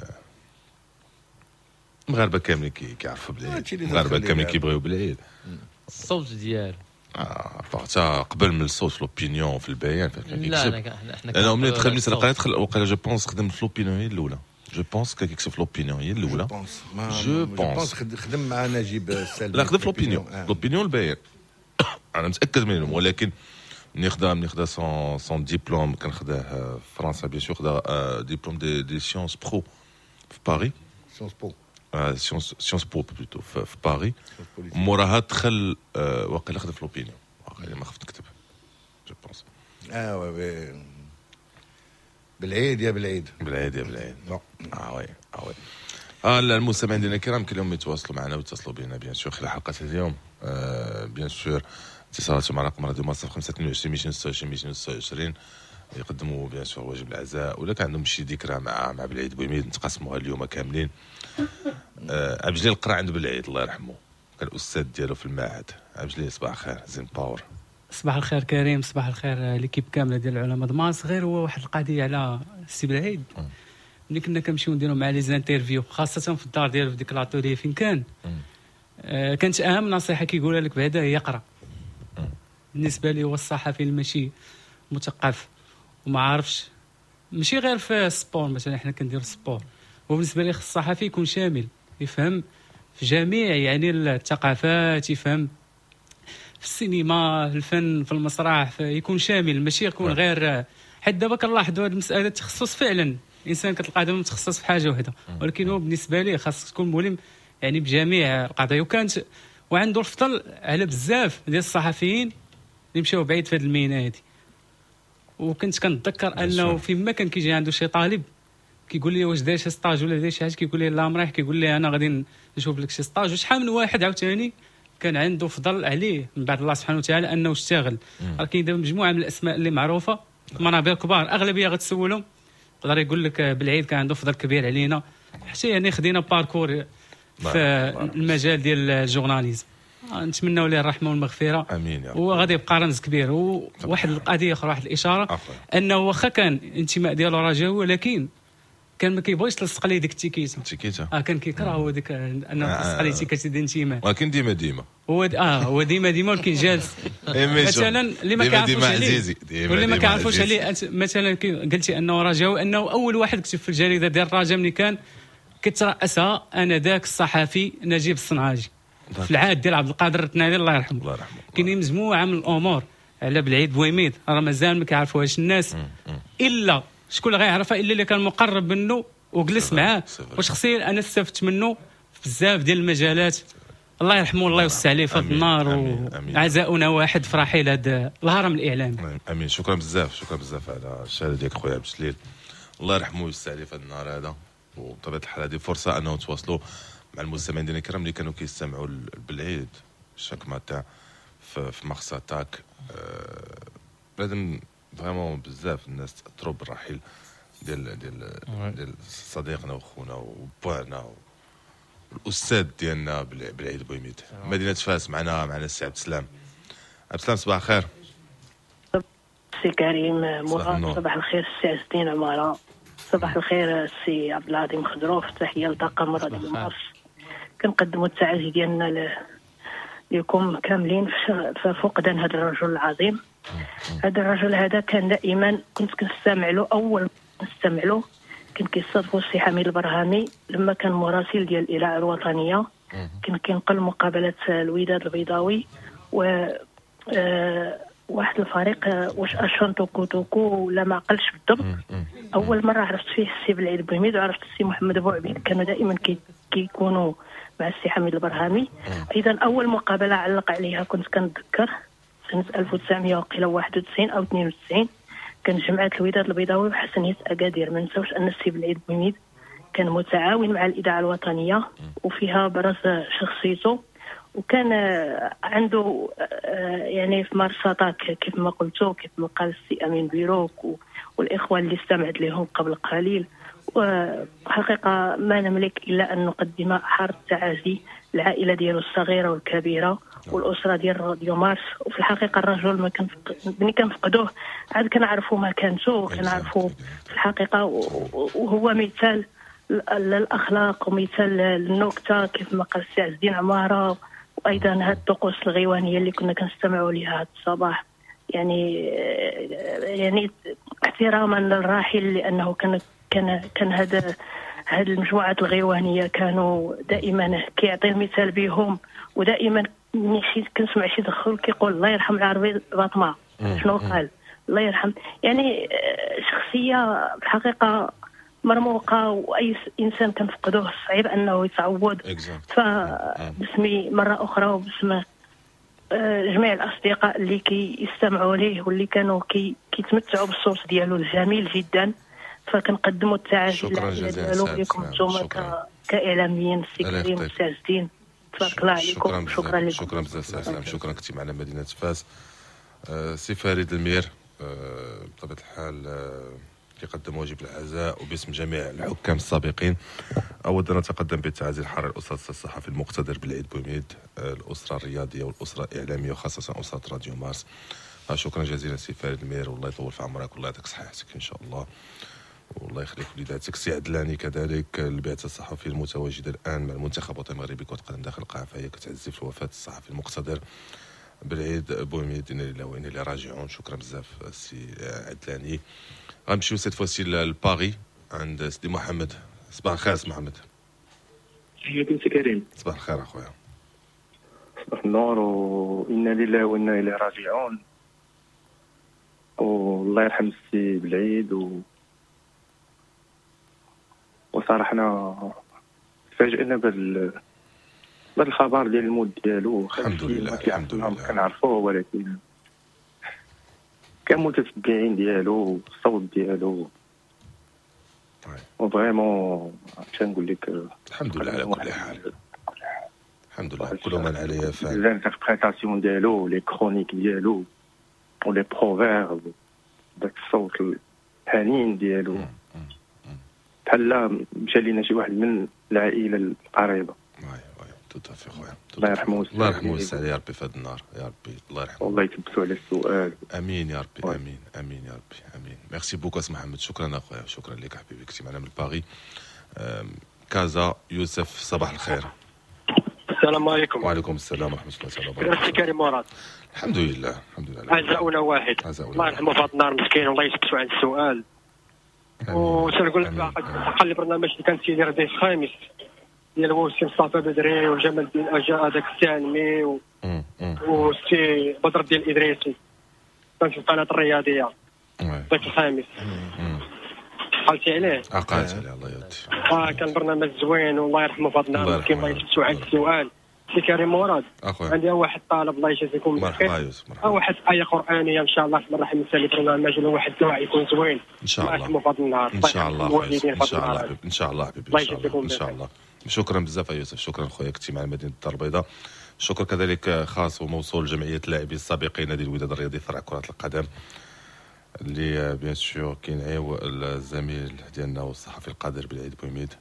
Speaker 3: مغاربه كاملين كيعرفوا بلعيد، مغاربه كاملين كيبغيو بلعيد.
Speaker 1: الصوت ديالو
Speaker 3: اه حتى قبل من الصوت في لوبينيون في البيان فاش كان
Speaker 1: لا
Speaker 3: كيكتب.
Speaker 1: احنا
Speaker 3: انا ملي دخل ملي سرقه دخل وقيلا جو بونس خدم في لوبينيون هي الاولى، جو بونس كان كيكتب في لوبينيون هي الاولى. جو بونس
Speaker 4: خدم مع نجيب السلبي.
Speaker 3: لا خدم في لوبينيون لوبينيون البيان انا متاكد منهم، ولكن ملي خدا ملي خدا سون سون ديبلوم كان خداه في فرنسا بيان سور، خدا ديبلوم دي دي سيونس برو في باريس.
Speaker 4: سيونس برو
Speaker 3: سيونس سيونس برو بلوتو في باريس. موراها دخل واقيلا خدا في لوبينيون واقيلا ما خفت نكتب جو بونس.
Speaker 4: اه وي بالعيد يا بالعيد
Speaker 3: بالعيد يا بالعيد. اه وي اه وي اه المستمعين ديالنا الكرام كلهم يتواصلوا معنا ويتصلوا بنا بيان سور خلال حلقه اليوم. آه بيان سور اتصالاتهم مع رقم راديو مصر خمسة اثنين وعشرين مئتين وستة وعشرين مئتين وستة وعشرين يقدموا بيان سور واجب العزاء، ولا كان عندهم شي ذكرى مع مع بلعيد بوميد نتقاسموها اليوم كاملين. آه عبد الجليل القرع عنده بلعيد الله يرحمه، كان الاستاذ ديالو في المعهد. عبد الجليل صباح الخير زين باور.
Speaker 6: صباح الخير كريم، صباح الخير ليكيب كامله ديال العلماء دماس. غير هو واحد القضيه على السي بلعيد ملي كنا كنمشيو نديرو مع لي زانترفيو خاصه في الدار ديالو في ديك لاتوري فين كان. آه كانت اهم نصيحه كيقولها لك بعدا هي اقرا. بالنسبه لي هو الصحفي الماشي مثقف وما عارفش ماشي غير في السبور، مثلا حنا كنديروا السبور، وبالنسبه لي خص الصحفي يكون شامل يفهم في جميع يعني الثقافات، يفهم في السينما في الفن في المسرح، يكون شامل ماشي يكون غير. حيت دابا كنلاحظوا هذه المساله التخصص فعلا الانسان كتلقى دابا متخصص في حاجه واحده، ولكن هو بالنسبه لي خاص تكون ملم يعني بجميع القضايا. وكانت وعنده الفضل على بزاف ديال الصحفيين اللي مشاو بعيد في هذه المهنه هذه. وكنت كنتذكر انه فيما كان كيجي عنده شي طالب كيقول لي واش داير شي ستاج ولا داير شي حاجه، كيقول لي لا مريح، كيقول لي انا غادي نشوف لك شي ستاج. وشحال من واحد عاوتاني كان عنده فضل عليه من بعد الله سبحانه وتعالى انه اشتغل. راه كاين دابا مجموعه من الاسماء اللي معروفه منابر كبار اغلبيه غتسولهم يقدر يقول لك بالعيد كان عنده فضل كبير علينا، حتى يعني خدينا باركور في المجال ديال الجورناليزم. نتمنوا ليه الرحمه والمغفره
Speaker 3: امين يا رب.
Speaker 6: هو غادي يبقى رمز كبير. وواحد القضيه اخرى واحد الاشاره
Speaker 3: أفضل.
Speaker 6: انه واخا كان الانتماء ديالو رجاوي ولكن كان ما كيبغيش تلصق ليه ديك التيكيته
Speaker 3: التيكيته
Speaker 6: اه كان كيكره هو ديك انه تلصق ليه تيكيته ديال الانتماء،
Speaker 3: ولكن ديما ديما
Speaker 6: هو اه هو ديما ديما ولكن جالس مثلا اللي ما كيعرفوش عليه واللي ما كيعرفوش عليه مثلا قلتي انه رجاوي، انه اول واحد كتب في الجريده ديال الرجاء ملي كان كترأسها انذاك الصحفي نجيب الصنعاجي. في العهد ديال عبد القادر التناني الله يرحمه.
Speaker 3: الله يرحمه.
Speaker 6: كاينين مجموعه من الامور على بالعيد بويميد راه مازال ما كيعرفوهاش الناس الا شكون اللي غيعرفها الا اللي كان مقرب منه وجلس معاه. وشخصيا انا استفدت منه في بزاف ديال المجالات. الله يرحمه والله يوسع عليه في هذا النار. وعزاؤنا واحد في رحيل هذا الهرم الاعلامي.
Speaker 3: امين. شكرا بزاف شكرا بزاف على الشهاده ديالك خويا عبد الجليل. الله يرحمه ويوسع عليه في هذا النهار هذا. وبطبيعه الحال هذه فرصه انه تواصلوا مع المستمعين ديالنا الكرام اللي كانوا كيستمعوا بالعيد شاك ماتع في مارس اتاك. لازم فريمون بزاف الناس تاثروا بالرحيل ديال ديال ديال صديقنا وخونا وبوعنا والاستاذ ديالنا بالعيد بويميد. مدينه فاس معنا معنا السي عبد السلام. عبد السلام صباح الخير.
Speaker 7: سي كريم مراد صباح الخير. السي عز الدين عماره صباح الخير. السي عبد العظيم خضروف تحيه لطاقم راديو مارس. كنقدموا التعازي ديالنا لكم كاملين في فقدان هذا الرجل العظيم. هذا الرجل هذا كان دائما كنت كنستمع له. اول نستمع له كان كيستضيفوا السي حميد البرهامي لما كان مراسل ديال الاذاعه الوطنيه. كان كينقل مقابله الوداد البيضاوي و آه واحد الفريق واش اشون توكو توكو ولا ما عقلش بالضبط. اول مره عرفت فيه السي بالعيد بويميد وعرفت السي محمد بوعبيد. كانوا دائما كيكونوا مع السي حميد البرهامي. ايضا اول مقابله علق عليها كنت كنتذكر سنه ألف وتسعمائة وقيل واحد وتسعين او اثنين وتسعين كان جمعيه الوداد البيضاوي بحسنيه اكادير. ما نساوش ان السي بالعيد بويميد كان متعاون مع الاذاعه الوطنيه وفيها برز شخصيته. وكان عنده يعني في مرصاتك كيف ما قلتوا كيف ما قال السي امين بيروك والاخوه اللي استمعت لهم قبل قليل. وحقيقه ما نملك الا ان نقدم احر التعازي للعائله ديالو الصغيره والكبيره والاسره ديال راديو مارس. وفي الحقيقه الرجل ما كان ملي كنفقدوه عاد كنعرفوا مكانته كنعرفوا في الحقيقه. وهو مثال للاخلاق ومثال للنكته كيف ما قال السي عز الدين عماره. وايضا هذه الطقوس الغيوانيه اللي كنا كنستمعوا لها هذا الصباح يعني يعني احتراما للراحل لانه كان كان كان هذا هذه المجموعات الغيوانيه كانوا دائما كيعطي المثال بهم. ودائما ملي شي كنسمع شي دخل كيقول الله يرحم العربي فاطمه شنو قال الله يرحم. يعني شخصيه في الحقيقه مرموقه واي انسان كنفقدوه صعيب انه يتعوض. فباسمي مره اخرى وباسم جميع الاصدقاء اللي كيستمعوا ليه واللي كانوا كي كيتمتعوا بالصوت ديالو الجميل جدا فكنقدموا التعازي لكم انتم كاعلاميين السي كريم والسي عز الدين. تبارك الله عليكم. شكرا لكم.
Speaker 3: شكرا بزاف سلام. شكرا كنتي معنا مدينه فاس. أه سي فريد المير أه بطبيعه الحال أه يقدم واجب العزاء وباسم جميع الحكام السابقين. أولا نتقدم بالتعازي الحار الأستاذ الصحفي المقتدر بالعيد بويميد الأسرة الرياضية والأسرة الإعلامية وخاصة أسرة راديو مارس. شكرا جزيلا سي فريد المير والله يطول في عمرك والله يعطيك صحتك إن شاء الله والله يخليك وليداتك. سي عدلاني كذلك البعثة الصحفي المتواجدة الآن مع المنتخب الوطني المغربي كرة القدم داخل القاعة فهي كتعزي في وفاة الصحفي المقتدر بالعيد بويميد. إنا لله وإنا إليه راجعون. شكرا بزاف سي عدلاني. غنمشيو سيت فوسي لباريس عند سيدي محمد. صباح الخير سي محمد.
Speaker 8: حياكم سي كريم.
Speaker 3: صباح الخير اخويا.
Speaker 8: صباح النور وإنا لله وإنا إليه راجعون. والله يرحم السي بالعيد و وصراحة حنا تفاجئنا بال بهذا الخبر ديال الموت ديالو.
Speaker 3: الحمد لله الحمد لله
Speaker 8: كنعرفوه ولكن كان متتبعين ديالو الصوت ديالو وفريمون تنقول لك
Speaker 3: الحمد لله على كل حال. الحمد لله كل من عليه فعل.
Speaker 8: الانتربريتاسيون ديالو لي كرونيك ديالو ولي بروفيرب داك الصوت الحنين ديالو بحال مشى لينا شي واحد من العائله القريبه.
Speaker 3: وي وي توت افي خويا.
Speaker 8: الله يرحمه
Speaker 3: الله يرحمه ويسع يا ربي في هذا النهار يا ربي. الله يرحمه
Speaker 8: والله يتبسوا على السؤال.
Speaker 3: امين يا ربي. امين امين يا ربي امين. ميرسي بوكو اسم محمد. شكرا اخويا شكرا لك حبيبي كنتي معنا من باريس. كازا يوسف صباح الخير.
Speaker 9: السلام عليكم.
Speaker 3: وعليكم السلام ورحمه الله تعالى وبركاته.
Speaker 9: سي كريم مراد.
Speaker 3: الحمد لله الحمد لله.
Speaker 9: عزاؤنا واحد. الله يرحمه في هذا النهار مسكين والله يتبسوا على السؤال. وتنقول لك قال البرنامج اللي كان تيدير ديال الخامس ديال وسي مصطفى بدري وجمال الدين اجا هذاك السالمي و وسي بدر الدين الادريسي كان في القناه الرياضيه ذاك الخامس قلتي عليه
Speaker 3: عقلت عليه الله يودي
Speaker 9: اه كان برنامج زوين والله يرحمه فضلنا كيما يفتحوا على السؤال سي كريم مراد عندي واحد طالب الله يجازيكم
Speaker 3: مرحبا يوسف مرحبا
Speaker 9: واحد ايه قرانيه ان شاء الله في الرحم الثاني برنامج له واحد الدعاء يكون زوين
Speaker 3: ان شاء الله
Speaker 9: يرحمه فضل النهار
Speaker 3: ان شاء الله ان شاء الله حبيبي ان شاء الله حبيبي ان شاء الله ان شاء الله شكرا بزاف يوسف شكرا خويا كنتي مع مدينه الدار البيضاء شكر كذلك خاص وموصول جمعيه اللاعبين السابقين نادي الوداد الرياضي فرع كره القدم اللي بيان سور كينعيو الزميل ديالنا والصحفي القادر بالعيد بوميد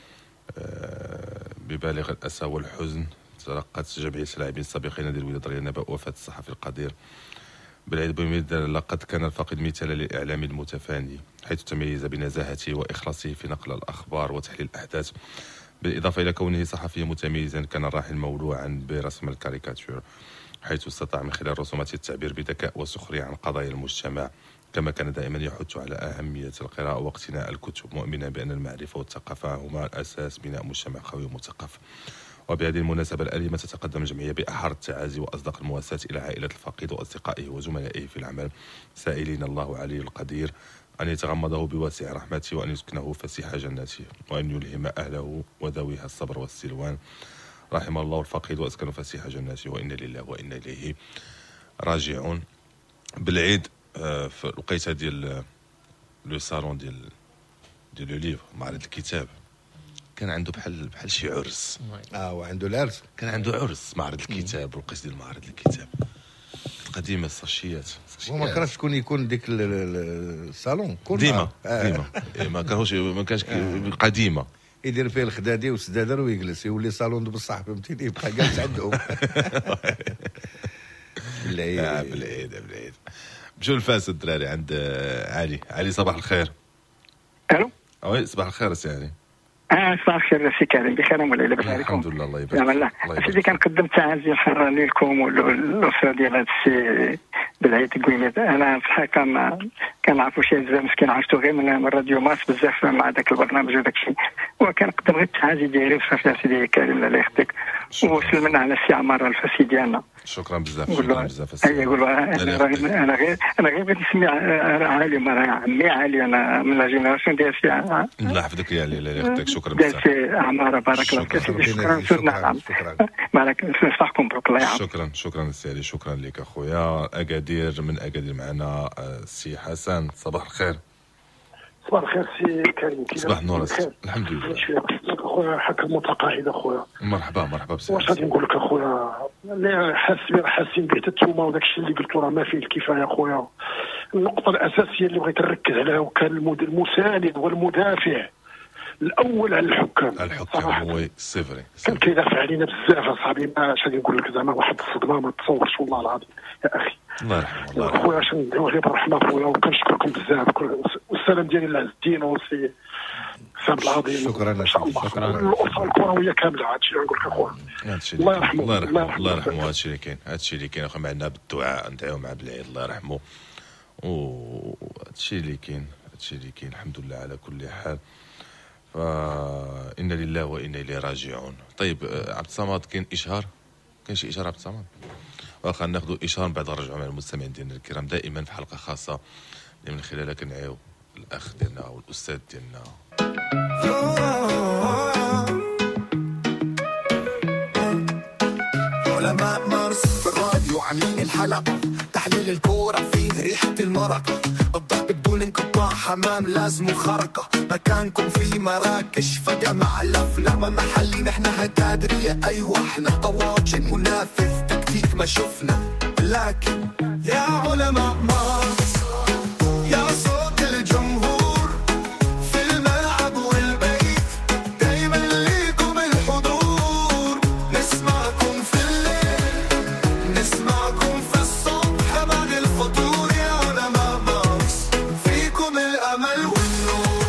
Speaker 3: ببالغ الاسى والحزن تلقت جمعيه اللاعبين السابقين نادي الوداد الرياضي نبأ وفاه الصحفي القدير بالعيد بوميد. لقد كان الفقيد مثالا للاعلام المتفاني حيث تميز بنزاهته واخلاصه في نقل الاخبار وتحليل الاحداث بالاضافه الى كونه صحفيا متميزا. كان الراحل مولوعا برسم الكاريكاتير حيث استطاع من خلال رسوماته التعبير بذكاء وسخرية عن قضايا المجتمع. كما كان دائما يحث على أهمية القراءة واقتناء الكتب مؤمنا بأن المعرفة والثقافة هما الأساس بناء مجتمع قوي ومثقف. وبهذه المناسبة الأليمة تتقدم الجمعية بأحر التعازي وأصدق المواساة إلى عائلة الفقيد وأصدقائه وزملائه في العمل سائلين الله علي القدير أن يتغمده بواسع رحمته وأن يسكنه فسيح جناته وأن يلهم أهله وذويها الصبر والسلوان. رحم الله الفقيد وأسكن فسيح جناته وإنا لله وإنا إليه راجعون. بالعيد في الوقيته ديال لو صالون ديال ديال لو ليفر معرض الكتاب كان عنده بحال بحال شي عرس
Speaker 4: اه وعنده العرس
Speaker 3: كان عنده عرس معرض الكتاب والقيس ديال معرض الكتاب القديمه الساشيات
Speaker 4: وما كرهتش شكون يكون ديك الصالون
Speaker 3: ديما ديما ما كانوش ما كانش قديمه
Speaker 4: يدير فيه الخدادي والسدادر ويجلس يولي صالون بالصح فهمتيني يبقى جالس عندهم
Speaker 3: بالعيد بالعيد بالعيد مشوا الفاس الدراري عند علي. علي صباح الخير.
Speaker 10: الو
Speaker 3: وي صباح الخير سي علي.
Speaker 10: اه صباح الخير سي كريم بخير ولا لاباس عليكم؟
Speaker 3: الحمد لله الله يبارك
Speaker 10: الله سيدي كنقدم تعازي حاره لكم والاسره ديال هذا السي بالعيد كوينيت. انا في الحقيقه ما كنعرفوا شي بزاف مسكين عرفتو غير من راديو ماس بزاف مع داك البرنامج وداك الشيء وكنقدم غير التعازي ديالي وصافي سيدي كريم الله يخطيك وسلمنا على السي عمار الفاسي ديالنا.
Speaker 3: شكرا بزاف شكرا بزاف
Speaker 10: اي يقول انا غير انا غير بغيت نسمي علي راه عمي علي انا من لا جينيراسيون ديال السي
Speaker 3: الله يحفظك يا علي الله يخطيك شكرا
Speaker 10: بزاف ديال عمار بارك الله فيك شكرا شكرا بارك نصحكم بارك الله يعاون.
Speaker 3: شكرا شكرا سي علي شكرا لك اخويا. اكادير من اكادير معنا السي حسن صباح الخير.
Speaker 11: صباح الخير سي كريم.
Speaker 3: صباح النور الحمد لله
Speaker 11: اخويا حكم متقاعد اخويا.
Speaker 3: مرحبا مرحبا بسي.
Speaker 11: واش غادي نقول لك اخويا اللي حاس بي راه حاسين به حتى نتوما وداك الشيء اللي قلتو راه ما فيه الكفايه اخويا. النقطه الاساسيه اللي بغيت نركز عليها وكان المساند والمدافع الاول على الحكام.
Speaker 3: الحكام هو سي فري
Speaker 11: كان كيدافع علينا بزاف اصاحبي ما اش غادي نقول لك زعما واحد الصدمه ما تصورش والله العظيم يا اخي.
Speaker 3: الله يرحمه الله يرحمه
Speaker 11: اخويا اش ندعو عليه بالرحمه اخويا وكنشكركم بزاف والسلام ديالي لعز الدين وسي سعد العظيم.
Speaker 4: شكرا
Speaker 11: شكرا الاسره الكرويه كامله هادشي نقول لك اخويا الله يرحمه
Speaker 3: الله يرحمه الله يرحمه. هادشي اللي كاين هادشي اللي كاين اخويا معنا بالدعاء ندعيو مع بالعيد الله يرحمه وهادشي اللي كاين هادشي اللي كاين الحمد لله على كل حال. فإنا لله وإنا إليه راجعون. طيب عبد الصمد كاين إشهار كاين شي إشهار عبد الصمد واخا ناخذوا إشهار من بعد نرجعوا مع المستمعين ديالنا الكرام دائما في حلقة خاصة اللي من خلالها كنعيو الأخ ديالنا والأستاذ ديالنا.
Speaker 2: علماء مارس في الراديو عاملين الحلقة تحليل الكورة فيه ريحة المرقة الضغط بدون انقطاع حمام لازم خرقة مكانكم في مراكش فجأة مع الأفلام محلي نحن هكادرية أيوة احنا طواجن ونافذ تكتيك ما شفنا لكن يا علماء مارس يا صوت الجمهور في الملعب والبيت دايما ليكم الحضور نسمعكم في الليل نسمعكم في الصبح بعد الفطور يا علماء مارس فيكم الأمل والنور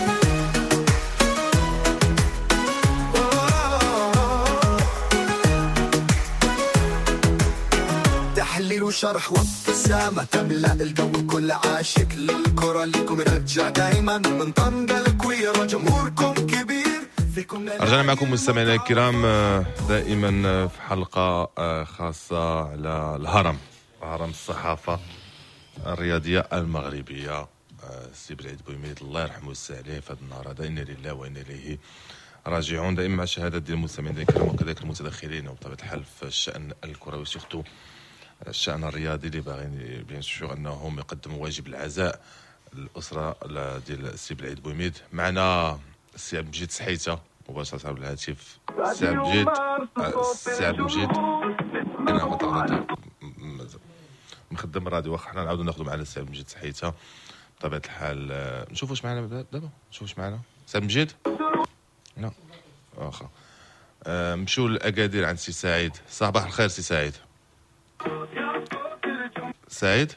Speaker 2: تحليل وشرح وابتسامة تملأ الجو كل عاشق للكرة لكم رجع دايما من طنجة الكويرة جمهوركم كبير
Speaker 3: رجعنا معكم مستمعينا الكرام دائما في حلقة خاصة على الهرم، هرم الصحافة الرياضية المغربية. السي بلعيد بويميد الله يرحمه ويسع عليه في هذا النهار هذا، إنا لله وإنا إليه راجعون. دائما مع شهادات ديال المستمعين الكرام وكذلك المتدخلين وبطبيعة الحال في الشأن الكروي سورتو الشأن الرياضي اللي باغيين بيان سور أنهم يقدموا واجب العزاء الأسرة ديال السي بلعيد بويميد. معنا السي عبد المجيد سحيته مباشرة على الهاتف. السي عبد المجيد السي عبد المجيد أنا مخدم الراديو، واخا حنا نعاودو ناخذوا معنا السي عبد المجيد سحيته بطبيعة الحال. نشوفوا واش معنا دابا، نشوفوا واش معنا السي عبد المجيد. لا واخا نمشيو لأكادير عند سي سعيد. صباح الخير سي سعيد. سعيد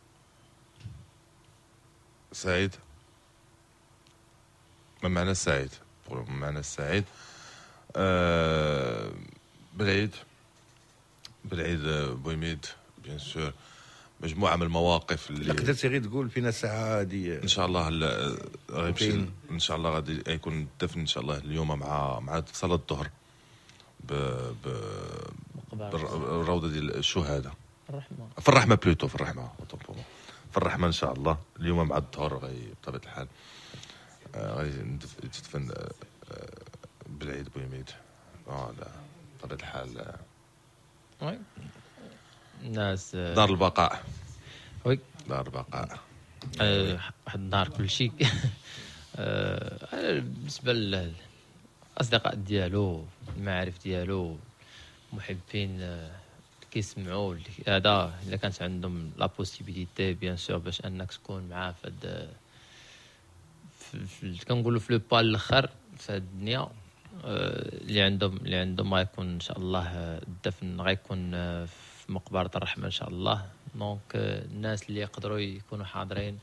Speaker 3: سعيد ما معنا السعيد ما معنا السعيد. أه بلعيد بلعيد بويميد بيان سور مجموعه من المواقف اللي
Speaker 4: قدرتي غير تقول فينا ساعه هذه
Speaker 3: ان شاء الله غيمشي ان شاء الله غادي يكون الدفن ان شاء الله اليوم مع مع صلاه الظهر ب ب بالروضه ديال الشهداء
Speaker 1: الرحمه
Speaker 3: في الرحمه بلوتو في الرحمه في الرحمه ان شاء الله اليوم مع الظهر غي بطبيعه الحال غادي تدفن بلعيد بويميد. اه لا بطبيعه الحال
Speaker 1: وي الناس
Speaker 3: دار البقاء.
Speaker 1: وي
Speaker 3: دار البقاء
Speaker 1: واحد النهار كل شيء. بالنسبه للاصدقاء ديالو المعارف ديالو محبين كيسمعوا هذا الا كانت عندهم لا بوسيبيليتي بيان سور باش انك تكون معاه في هاد كنقولوا في لو با الاخر في هاد الدنيا اللي عندهم اللي عندهم غيكون ان شاء الله الدفن غيكون في مقبره الرحمه ان شاء الله. دونك الناس اللي يقدروا يكونوا حاضرين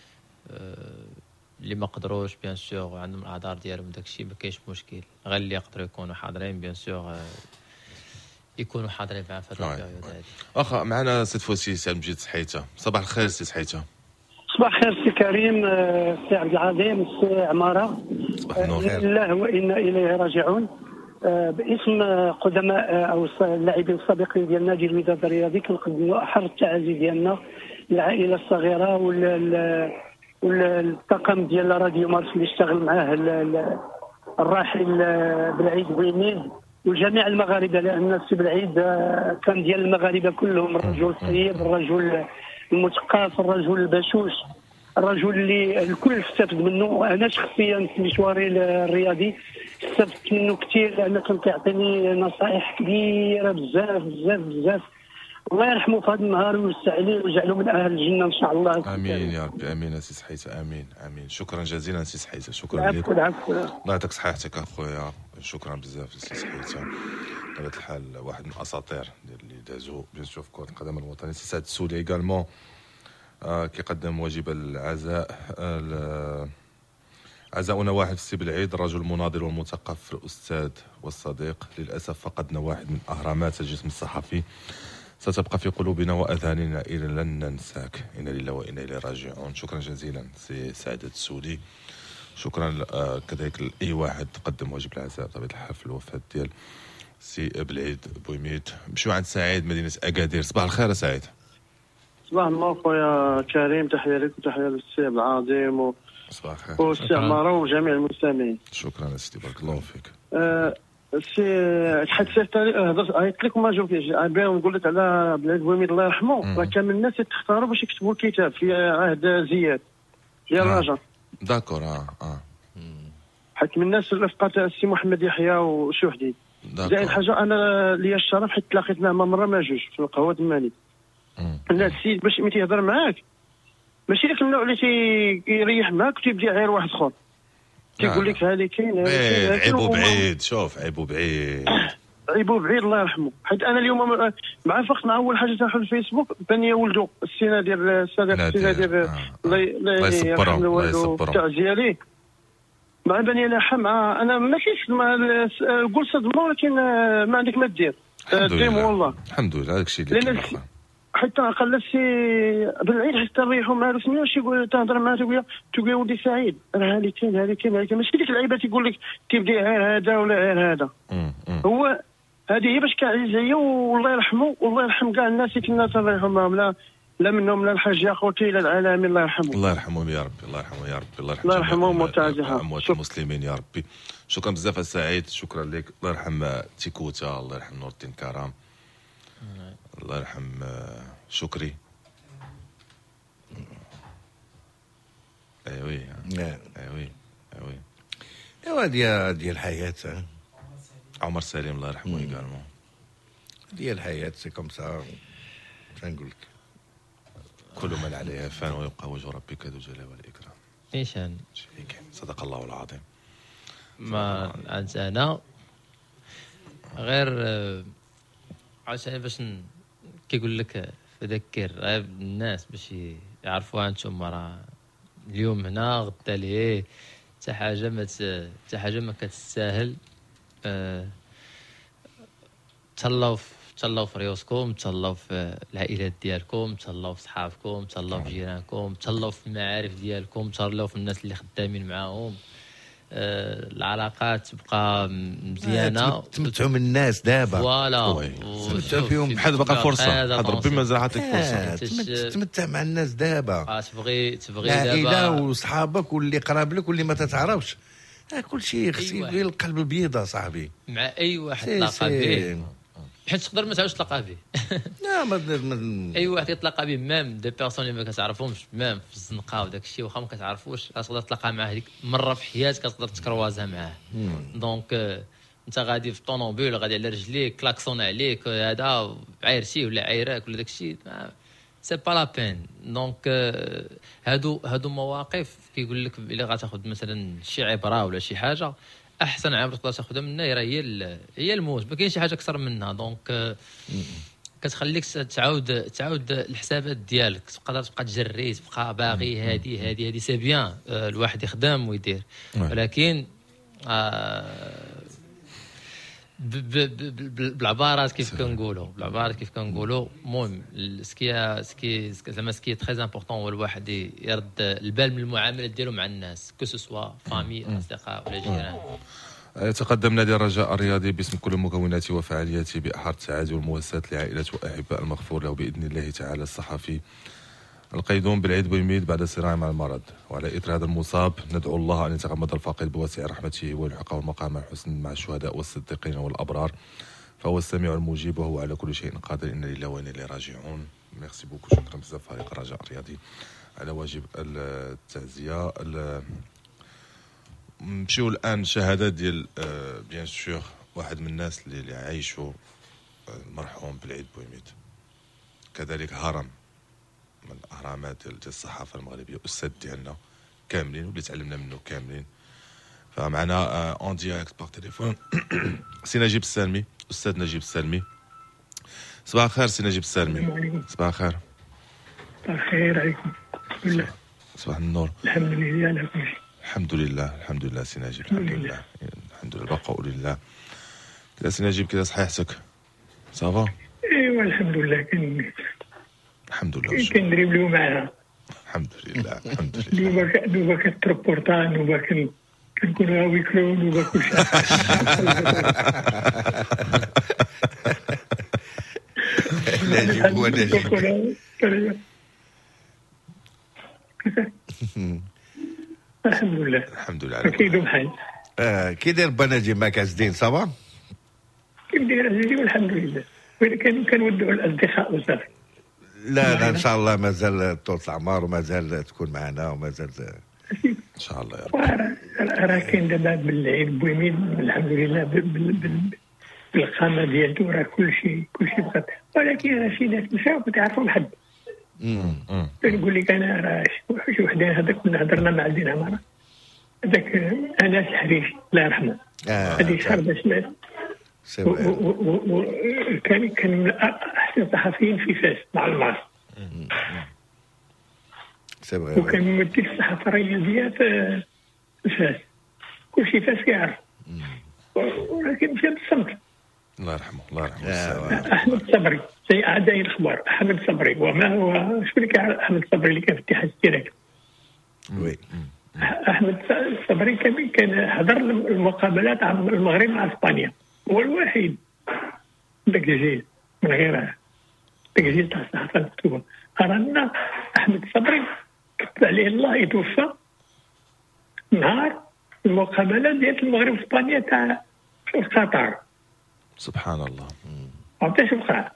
Speaker 1: اللي ما قدروش بيان سور عندهم الاعذار ديالهم داكشي ما كاينش مشكل، غير اللي يقدروا يكونوا حاضرين بيان سور يكونوا حاضرين معنا في هذا البيريود هذه.
Speaker 3: واخا معنا سيت فوسي سي مجيد سحيته. صباح الخير سي سحيته.
Speaker 12: صباح الخير سي كريم، سي عبد العظيم، سي عماره.
Speaker 3: صباح النور.
Speaker 12: لله وانا اليه راجعون. باسم قدماء او اللاعبين السابقين ديال نادي الوداد الرياضي كنقدموا احر التعازي ديالنا للعائله الصغيره والطاقم ديال راديو مارس اللي اشتغل معاه الراحل بلعيد بويميد وجميع المغاربه، لان السي بلعيد كان ديال المغاربه كلهم، الرجل الطيب، الرجل المثقف، الرجل البشوش، الرجل اللي الكل استفد منه. انا شخصيا في مشواري الرياضي استفدت منه كثير لانه كان كيعطيني نصائح كبيره بزاف بزاف بزاف. الله يرحمه في هذا النهار ويوسع عليه ويجعله من اهل الجنه ان شاء الله.
Speaker 3: امين يا ربي امين سي سحيته امين امين. شكرا جزيلا سي سحيته. شكرا لك.
Speaker 12: العفو العفو.
Speaker 3: الله يعطيك صحتك اخويا. شكرا بزاف سي سحيته. بطبيعه الحال واحد من الاساطير اللي دازو بيان سور في كره القدم الوطنيه. سي سعد السولي ايغالمون آه كيقدم واجب العزاء. آه عزاؤنا واحد في السي بلعيد، الرجل المناضل والمثقف الأستاذ والصديق. للأسف فقدنا واحد من أهرامات الجسم الصحفي، ستبقى في قلوبنا وأذهاننا إلى لن ننساك. إنا لله وإنا إليه راجعون. شكرا جزيلا سي سعد السولي. شكرا آه كذلك لأي واحد قدم واجب العزاء بطبيعة الحال في الوفاة ديال سي بلعيد بويميد. مشيو عند سعيد مدينة أكادير. صباح الخير سعيد.
Speaker 13: صباح النور خويا كريم، تحية لك وتحية للسي عبد العظيم و
Speaker 3: صباح الخير
Speaker 13: والسي عمارة وجميع المستمعين.
Speaker 3: شكرا سيدي بارك الله فيك.
Speaker 13: أه سي حدثت هضرت عيطت لك وما جاوبتيش. بين نقول لك على بلعيد بويميد الله يرحمه، راه كان من الناس اللي تختاروا باش يكتبوا الكتاب في عهد زياد ديال الرجاء.
Speaker 3: داكور اه اه
Speaker 13: حيت من الناس الرفقه تاع السي محمد يحيى وشهدي. زائد حاجه انا ليا الشرف حيت تلاقيت معاه مره ما جوج في القهوه تماني. لا السيد باش ملي تيهضر معاك ماشي داك النوع اللي تيريح معاك وتيبدا غير واحد اخر تيقول لك هذه كاين
Speaker 3: عيبو بعيد. شوف عيبو بعيد
Speaker 13: عيبو بعيد الله يرحمه. حيت انا اليوم مع فقط مع اول حاجه تاع الفيسبوك بان ولدو السينا ديال الصديق السينا ديال الله يصبرو الله يصبرو تعزيه ليه مع بني لاحه. مع انا ما كاينش قول صدمه ولكن ما عندك ما دير ديم والله
Speaker 3: الحمد لله هذاك الشيء اللي
Speaker 13: حتى قال السي بالعيد حتى نريحوا مع رسمي واش يقول تهضر معاه تقول تقول ولدي سعيد راه هذه كاين هذه كاين هذه ماشي ديك اللعيبه تيقول لك تبدي غير هذا ولا غير هذا. هو هذه هي باش كان عليا والله يرحمه والله يرحم كاع الناس اللي كنا تنريحوا معهم، لا لا منهم لا الحاج يا خوتي لا العالمين الله يرحمه.
Speaker 3: الله يرحمهم يا ربي، الله يرحمهم يا ربي، الله يرحم
Speaker 13: الله يرحمهم وتعزيها
Speaker 3: اموات المسلمين يا ربي. شكرا بزاف سعيد، شكرا لك. الله يرحم تيكوتا، الله يرحم نور الدين كرام، الله يرحم شكري. ايوي ايوي ايوي
Speaker 4: ايوا ديال ديال الحياه.
Speaker 3: عمر سليم الله يرحمه ايغالمون.
Speaker 4: ديال الحياه سي كوم سا. نقول لك
Speaker 3: كل من عليها فان ويبقى وجه ربك ذو الجلال والاكرام.
Speaker 1: نيشان
Speaker 3: صدق الله العظيم.
Speaker 1: ما انا غير عشان باش كيقول لك فذكر الناس باش يعرفوا انتم راه اليوم هنا غدا ليه حتى حاجه ما حتى حاجه ما كتستاهل. أه تهلاو تهلاو في ريوسكم، تهلاو في العائلات ديالكم، تهلاو في صحابكم، تهلاو في جيرانكم، تهلاو في المعارف ديالكم، تهلاو في الناس اللي خدامين معاهم. أه العلاقات تبقى مزيانه.
Speaker 4: تمتعوا من الناس دابا
Speaker 1: فوالا
Speaker 3: تمتعوا فيهم بحال باقا فرصه، حد ربي مازال عطيك فرصه
Speaker 4: تمتع مع الناس دابا.
Speaker 1: تبغي تبغي
Speaker 4: دابا
Speaker 1: العائله
Speaker 4: وصحابك واللي قراب لك واللي ما تتعرفش. كل شيء خصو يبغي القلب البيضاء صاحبي
Speaker 1: مع اي واحد تلاقى به، حيت تقدر ما تعاودش تلاقى به.
Speaker 4: لا ما
Speaker 1: اي واحد يتلاقى به ميم دي بيرسون اللي ما كتعرفهمش ميم في الزنقه وداك الشيء واخا ما كتعرفوش تقدر تلاقى معاه هذيك مره في حياتك، تقدر تكروازها معاه. دونك انت غادي في طونوبيل غادي على رجليك كلاكسون عليك هذا عايرتي ولا عايراك ولا داك الشيء سي با لا بين. دونك هادو هادو مواقف كيقول لك الا غتاخذ مثلا شي عبره ولا شي حاجه، احسن عبره تقدر تاخذها منها راه هي هي الموت، ما كاينش شي حاجه اكثر منها. دونك كتخليك تعاود تعاود الحسابات ديالك، تقدر تبقى تجري تبقى باغي هادي هادي هادي سي بيان الواحد يخدم ويدير، ولكن آه بالعبارات كيف كنقولوا بالعبارات كيف كنقولوا المهم سكي سكي زعما سكي تري امبورطون هو الواحد يرد البال من المعاملات ديالو مع الناس كو سوا فامي اصدقاء ولا جيران.
Speaker 3: يتقدم نادي الرجاء الرياضي باسم كل مكوناته وفعالياته بأحر التعازي والمواساة لعائلة وأحباء المغفور له بإذن الله تعالى الصحفي القيدوم بالعيد بويميد بعد صراع مع المرض. وعلى إثر هذا المصاب ندعو الله أن يتغمد الفاقد بواسع رحمته ويلحقه المقام الحسن مع الشهداء والصديقين والأبرار، فهو السميع المجيب وهو على كل شيء قادر. إن لله وإنا إليه راجعون. ميرسي بوكو، شكرا بزاف فريق الرجاء الرياضي على واجب التعزية. نمشيو الآن شهادات ديال بيان سور واحد من الناس اللي عايشوا المرحوم بالعيد بويميد، كذلك هرم من الاهرامات ديال الصحافه المغربيه، استاذ ديالنا كاملين واللي تعلمنا منه كاملين. فمعنا اون ديريكت باغ تليفون سي نجيب السالمي، استاذ نجيب السالمي. صباح الخير سي نجيب السالمي. صباح الخير.
Speaker 14: صباح الخير عليكم. بسم الله.
Speaker 3: صباح النور.
Speaker 14: الحمد لله على كل شيء.
Speaker 3: الحمد لله الحمد لله سي نجيب، الحمد لله الحمد لله البقاء لله. كذا سي نجيب كذا صحيحتك صافا؟
Speaker 14: ايوا الحمد لله كان
Speaker 3: الحمد لله
Speaker 14: كندريبليو معاها
Speaker 3: الحمد لله الحمد لله.
Speaker 14: دوبا دوبا كتربورطان دوبا كن كنكونوا هاوي كلون دوبا كلشي.
Speaker 4: نجيب هو نجيب.
Speaker 14: الحمد لله
Speaker 3: الحمد لله.
Speaker 14: كيدوم بحال.
Speaker 4: اه كي داير با نجيب معاك عزدين صافا؟
Speaker 14: كيف داير عزيزي والحمد لله. كان كنودعوا الاصدقاء وصافي.
Speaker 4: لا لا ان شاء الله مازال طول العمر ومازال تكون معنا ومازال
Speaker 3: ان شاء الله يا رب.
Speaker 14: راه كاين دابا بالعيد بويميد الحمد لله بالقامه ديالته راه كلشي كلشي بقى، ولكن راه شي ناس مشاو كتعرفوا حد.
Speaker 3: امم
Speaker 14: كنقول لك انا راه شي وحدين هذاك كنا هضرنا مع الدين عماره هذاك انس الحريشي الله يرحمه. هذه شهر باش مات. كان كان من احسن الصحفيين في فاس مع المعص. وكان ممثل الصحافه الرياضيه في فاس، كل شيء فاس كيعرف، ولكن مشى بالصمت.
Speaker 3: الله يرحمه الله يرحمه
Speaker 14: احمد صبري زي اعداء الاخبار. احمد صبري وما هو شو اللي كان احمد صبري اللي كان في اتحاد الاشتراك؟
Speaker 4: وي
Speaker 14: احمد صبري كان كان حضر المقابلات على المغرب مع اسبانيا، هو الوحيد ذاك الجيل من غير تسجيل تاع الصحافه المكتوبه. قرانا احمد صبري كتب عليه الله يتوفى نهار المقابله ديال المغرب واسبانيا تاع قطر.
Speaker 3: سبحان الله.
Speaker 14: عرفتي شو وقع؟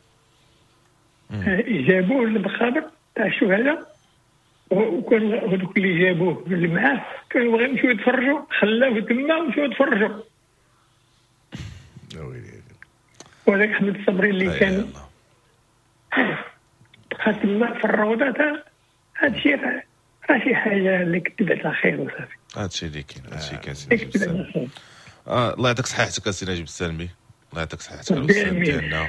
Speaker 14: جابوه للمقابر تاع الشهداء، وكان هذوك اللي جابوه اللي معاه كانوا بغاو يمشيو يتفرجوا، خلاوه تما ومشيو يتفرجوا. وهذاك احمد الصبري اللي كان بقى تما في الروضه تاع هذا الشيء راه شي حاجه اللي كتبت على خير وصافي.
Speaker 3: هذا الشيء اللي كاين، هذا الشيء كاين سي نجيب السلمي. اه الله يعطيك صحتك سي نجيب السلمي، الله يعطيك صحتك الاستاذ ديالنا.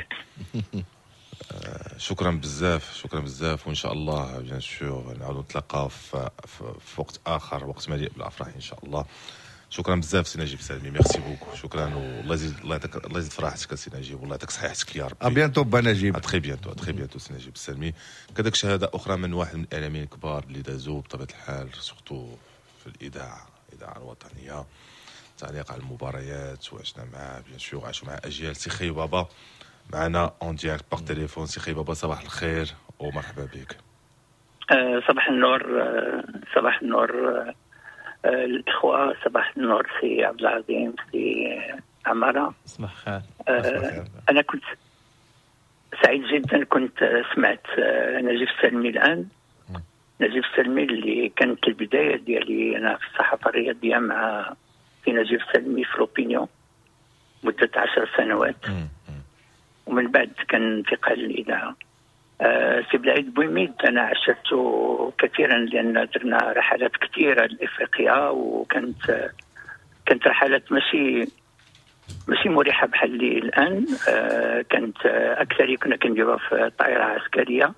Speaker 3: آه شكرا بزاف شكرا بزاف، وان شاء الله بيان سور نعاودوا نتلاقاو في, في, في وقت اخر، وقت مليء بالافراح ان شاء الله. شكرا بزاف سي نجيب سلمي، ميرسي بوكو، شكرا والله يزيد الله يعطيك الله يزيد فرحتك سي نجيب، والله يعطيك صحتك يا ربي.
Speaker 4: ا بيانتو با نجيب،
Speaker 3: تري بيانتو تري بيانتو سي نجيب السلمي. كذلك شهاده اخرى من واحد من الاعلاميين الكبار اللي دازوا بطبيعه الحال سورتو في الاذاعه الاذاعه الوطنيه، تعليق على المباريات وعشنا معاه بيان سور، عاشوا مع اجيال. سي خي بابا معنا اون ديريكت باغ تليفون. سي خي بابا صباح الخير ومرحبا بك.
Speaker 15: أه صباح النور. أه صباح النور أه الإخوة، صباح النور سي عبد العظيم سي عمارة.
Speaker 1: صباح الخير.
Speaker 15: أه أنا كنت سعيد جدا، كنت سمعت أه نجيب السلمي الآن. م. نجيب السلمي اللي كانت البداية ديالي أنا في الصحافة الرياضية مع في نجيب السلمي في لوبينيون مدة عشر سنوات. م. ومن بعد كان انتقال للإذاعة. أه سي بلعيد بويميد أنا عشرته كثيرا لأن درنا رحلات كثيرة لإفريقيا، وكانت كانت رحلات ماشي ماشي مريحة بحال اللي الآن. أه كانت أكثر كنا كنديروها في طائرة عسكرية.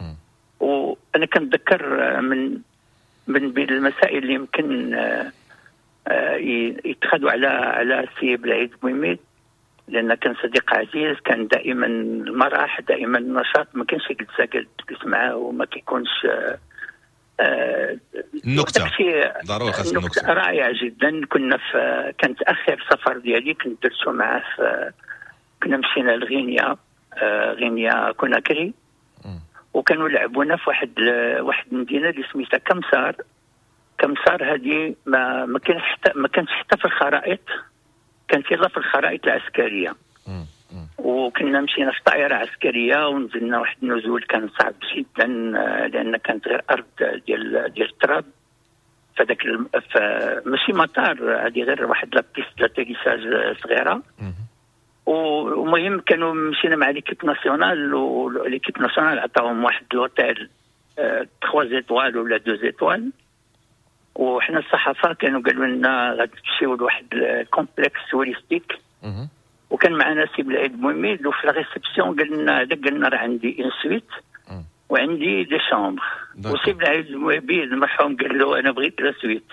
Speaker 15: وأنا كنتذكر من من بين المسائل اللي يمكن أه أه يتخذوا على على سي بلعيد بويميد، لأن كان صديق عزيز، كان دائما المرح دائما النشاط، ما كانش يتساقل تجلس معاه وما كيكونش آه
Speaker 3: النكتة ضروري خاص النكتة
Speaker 15: رائعة جدا. كنا في كانت آخر سفر ديالي كنت درتو معاه في كنا مشينا لغينيا آه غينيا كوناكري، وكانوا لعبونا في واحد واحد المدينة اللي سميتها كمسار. كمسار هذه ما ما كانش حتى ما كانش حتى في الخرائط، كانت يلا في الخرائط العسكرية. وكنا مشينا في طائرة عسكرية ونزلنا واحد النزول كان صعب جدا، لأن كانت غير أرض ديال ديال التراب. فذاك ماشي مطار، هذه غير واحد لابيست لاتيريساج صغيرة. ومهم كانوا مشينا مع ليكيب ناسيونال، وليكيب ناسيونال عطاهم واحد لوتيل ثلاثة زيتوال ولا دو زيتوال، وحنا الصحافه كانوا قالوا لنا غتمشيو لواحد الكومبلكس توريستيك. وكان معنا سي بلعيد بويميد، وفي لا ريسبسيون قال لنا هذا قال لنا راه عندي ان سويت وعندي دي شامبر. وسي بلعيد بويميد المرحوم قال له انا بغيت لا سويت،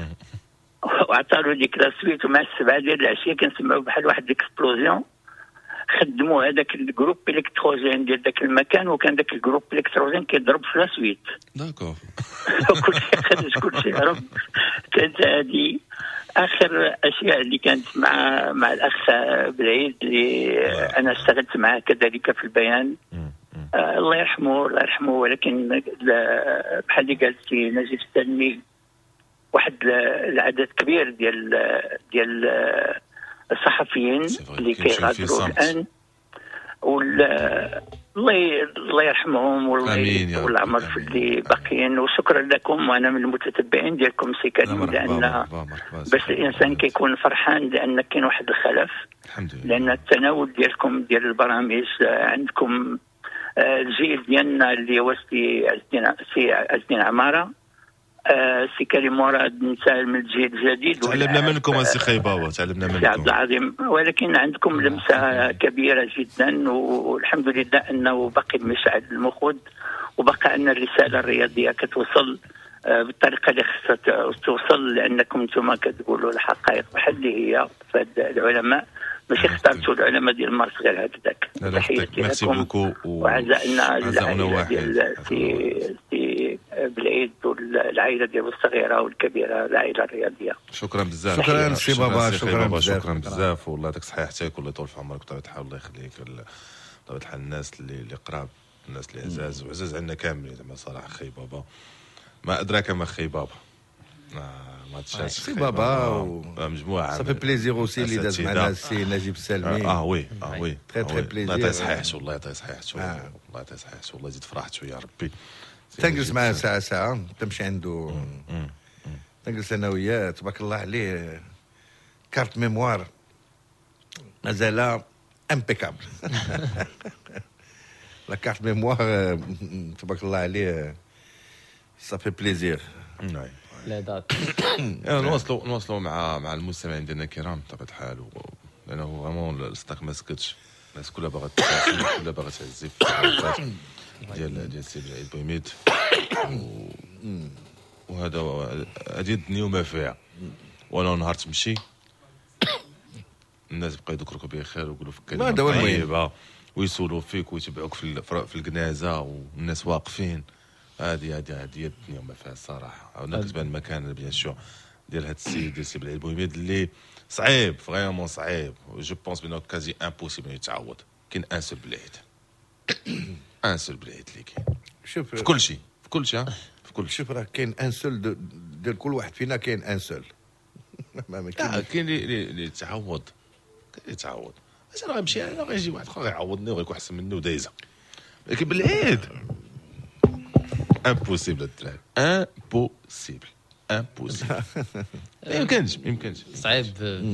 Speaker 15: وعطالو ديك لا سويت. ومع السبعه ديال العشيه كنسمعوا بحال واحد الاكسبلوزيون، خدموا هذاك الجروب الكتروجين ديال ذاك المكان، وكان ذاك الجروب الكتروجين كيضرب في لا سويت.
Speaker 3: داكور.
Speaker 15: كلشي خرج كلشي هرب. كانت هذه اخر اشياء اللي كانت مع مع الاخ بلعيد اللي انا اشتغلت معه كذلك في البيان. آه الله يرحمه الله يرحمه. ولكن بحال اللي قال سي نجيب السلمي، واحد العدد كبير ديال ديال الصحفيين اللي كيغادروا الان، الله الله يرحمهم والله والعمر في اللي باقيين. وشكرا لكم، وانا من المتتبعين ديالكم سي كريم، لان باش الانسان كيكون فرحان لان كاين واحد الخلف. لان التناول ديالكم ديال البرامج عندكم الجيل ديالنا اللي هو سي سي عزين عماره، آه سي كريم مراد نسال من الجيل الجديد.
Speaker 3: تعلمنا منكم سي خيباوه، تعلمنا منكم
Speaker 15: سي عبد العظيم، ولكن عندكم لمسه كبيره جدا، والحمد لله انه باقي المشعل المخود، وبقى ان الرساله الرياضيه كتوصل بالطريقه اللي خصها توصل، لانكم انتم كتقولوا الحقائق بحال اللي هي. فهاد العلماء ماشي اختارتوا العلماء ديال مارس غير هكذاك. تحياتي لكم وعزائنا العائله ديال سي سي بالعيد والعائله ديالو الصغيره والكبيره، العائله الرياضيه.
Speaker 3: شكرا بزاف.
Speaker 4: شكرا سي بابا. شكرا
Speaker 3: بزاف. شكرا بزاف والله يعطيك صحيحتك والله يطول في عمرك بطبيعه الحال. الله يخليك بطبيعه الحال الناس اللي اللي قراب، الناس اللي عزاز وعزاز عندنا كاملين زعما صراحه. خي بابا ما ادراك ما خي بابا، ما تشاش
Speaker 4: خي بابا
Speaker 3: مجموعه
Speaker 4: صافي بليزير اوسي اللي داز معنا السي نجيب السلمي.
Speaker 3: اه وي اه وي
Speaker 4: تري تري بليزير.
Speaker 3: الله يعطيه صحيحته والله يعطيه صحيحته والله يعطيه صحيحته والله يزيد فرحته يا ربي.
Speaker 4: تنجلس معاه ساعه ساعه تمشي عنده، تنجلس انا وياه تبارك الله عليه. كارت ميموار مازال امبيكابل. لا كارت ميموار تبارك الله عليه صافي بليزير.
Speaker 1: لا دات
Speaker 3: نواصلوا نواصلوا مع مع المستمعين ديالنا الكرام بطبيعه الحال، لانه فريمون الصداق ما سكتش، الناس كلها باغا تسافر، كلها باغا تعزي في الحلقات ديال ديال السي بالعيد بويميد. وهذا هذه الدنيا وما فيها. وانا نهار تمشي الناس بقاو يذكروك بخير ويقولوا فيك كلمه طيبه ويسولوا فيك ويتبعوك في في الجنازه والناس واقفين. هذه هذه هذه الدنيا وما فيها الصراحه. انا كتبان المكان بيان سور ديال هذا السيد ديال سي بالعيد بويميد اللي صعيب فريمون صعيب. جو بونس بانه كازي امبوسيبل يتعوض. كاين ان سول بالعيد، ان سول بالعيد اللي كاين.
Speaker 4: شوف
Speaker 3: في كل شيء في كل شيء في كل
Speaker 4: شوف راه كاين ان سول ديال كل واحد فينا، كاين ان سول.
Speaker 3: ما كاين اللي يتعوض، كاين اللي يتعوض. اش انا غنمشي انا غيجي واحد اخر غيعوضني وغيكون احسن منه ودايزه. لكن بالعيد امبوسيبل الدراري، امبوسيبل امبوسيبل. ما يمكنش ما يمكنش.
Speaker 1: صعيب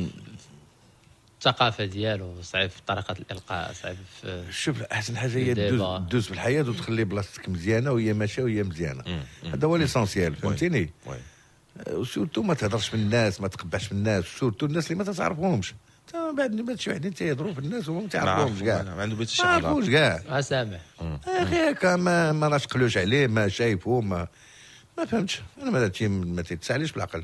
Speaker 1: الثقافه ديالو، صعيب في طريقه الالقاء، صعيب في.
Speaker 4: شوف احسن حاجه هي دوز دوز في الحياه وتخلي بلاصتك مزيانه وهي ماشيه وهي مزيانه. هذا هو ليسونسيال، فهمتيني؟ وسورتو ما تهضرش بالناس، ما تقبعش بالناس، سورتو الناس اللي ما تعرفهمش. بعد بعد شي وحدين تيهضروا في الناس وما تعرفهمش كاع،
Speaker 3: ما عنده بيت
Speaker 4: الشغل، ما تعرفوش كاع.
Speaker 1: اه سامح
Speaker 4: اخي هكا ما ما راش قلوش عليه، ما شايفه، ما ما فهمتش. انا ما هادشي ما تيتساليش بالعقل.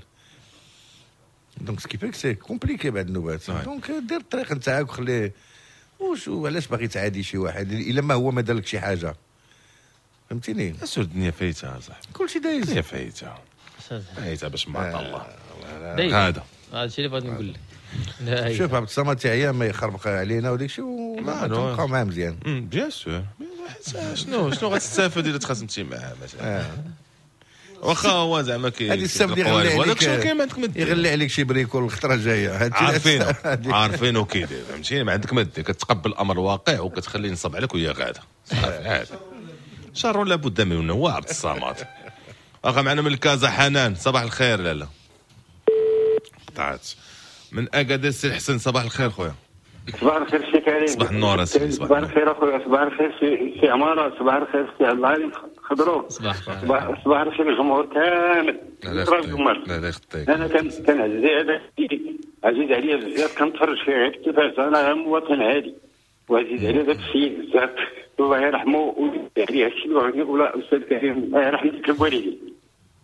Speaker 4: دونك سكي فيك سي كومبليكي بعد النوبات. دونك دير الطريق نتاعك وخليه. وشو علاش باغي تعادي شي واحد الا ما هو ما دارلك شي حاجه؟ فهمتيني؟
Speaker 3: اسود الدنيا فايته صح،
Speaker 4: كلشي دايز
Speaker 3: الدنيا فايته فايته باش ما عطا الله.
Speaker 1: هذا هذا الشيء اللي بغيت نقول لك.
Speaker 4: شوف عبد الصمد تاعيا ما يخربق علينا وديك الشيء ونبقاو معاه مزيان.
Speaker 3: بيان سور. شنو شنو غتستافد الا تخاصمتي معاه مثلا؟ واخا هو زعما كي
Speaker 4: هذه السبب يغلي عليك، يغلي عليك شي بريكول الخطره الجايه.
Speaker 3: عارفينه عارفينه كيدير، فهمتيني؟ ما عندك ما دير، كتقبل الامر الواقع وكتخليه ينصب عليك وهي غاده. صافي شر لابد منه. هو عبد الصمد. اخا معنا من الكازا حنان. صباح الخير. لالا قطعت من اكادير. سي الحسن صباح الخير خويا.
Speaker 16: صباح الخير سي كريم.
Speaker 3: صباح النور سي.
Speaker 16: صباح الخير اخويا. صباح الخير سي سي عماره. صباح الخير سي عبد العالي خضرو.
Speaker 1: صباح الخير.
Speaker 16: صباح الخير الجمهور كامل.
Speaker 3: لا لا يخطيك.
Speaker 16: انا كان كان عزيز عزيز عليا بزاف، كنتفرج فيه كيفاش انا مواطن عادي وعزيز عليا ذاك السيد بزاف، الله يرحمه ويهديه. هادشي اللي بغيت نقول استاذ كريم، الله يرحم لك الوالدين.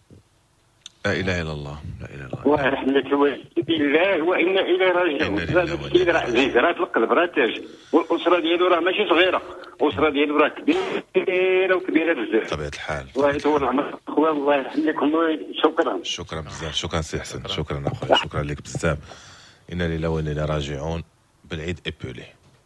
Speaker 3: لا اله الا الله، لا اله الا الله.
Speaker 16: الله يرحم لك الوالدين. بالله وانا الى راجعون. هذا السيد راه عزيز، راه القلب، راه تاج، والاسره ديالو راه ماشي صغيره، الاسره ديالو راه كبيره وكبيره بزاف.
Speaker 3: طبيعه الحال.
Speaker 16: الله يطول عمرك خويا، الله يرحم لكم. شكرا
Speaker 3: شكرا بزاف. شكرا سي حسن. شكرا اخويا. شكرا لك بزاف. انا لله وانا الى راجعون. بالعيد ايبولي.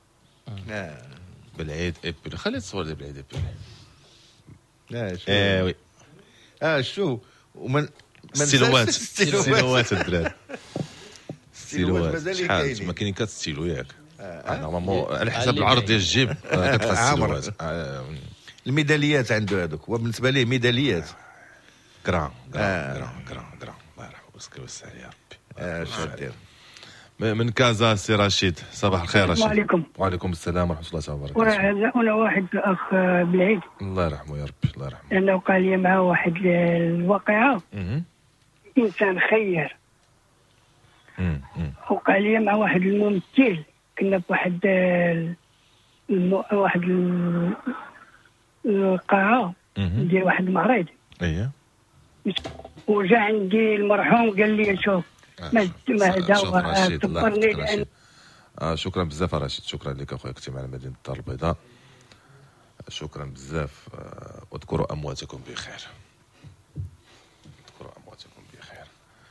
Speaker 3: بالعيد ايبولي. خلي التصوير ديال بالعيد ايبولي.
Speaker 4: اه شو
Speaker 3: اه وي
Speaker 4: اه شو ومن
Speaker 3: ستيلوات ستيلوات الدراري.
Speaker 4: ستيلوات
Speaker 3: شحال ما كاينين كات ستيلو ياك. نورمالمون على حسب العرض ديال الجيب كتخص ستيلوات.
Speaker 4: الميداليات عنده هذوك، هو بالنسبه ليه ميداليات.
Speaker 3: كران كران كران كران الله يرحمه ويسكي ويوسع يا ربي.
Speaker 4: اه شادير
Speaker 3: من كازا سي رشيد. صباح الخير رشيد.
Speaker 17: وعليكم
Speaker 3: وعليكم السلام ورحمه الله وبركاته.
Speaker 17: وعزاؤنا واحد اخ بالعيد،
Speaker 3: الله يرحمه يا ربي، الله يرحمه.
Speaker 17: لانه قال لي معه واحد الواقعه. انسان خير. وقال لي مع واحد الممثل، كنا بواحد الم... واحد القاعه ديال واحد المعرض.
Speaker 3: اييه.
Speaker 17: وجا عندي المرحوم قال لي شوف ما ما هذا تفرني لان
Speaker 3: آه شكرا بزاف رشيد، شكرا لك اخويا، كنتي معنا مدينه الدار البيضاء، شكرا بزاف. آه واذكروا امواتكم بخير، اذكروا امواتكم بخير.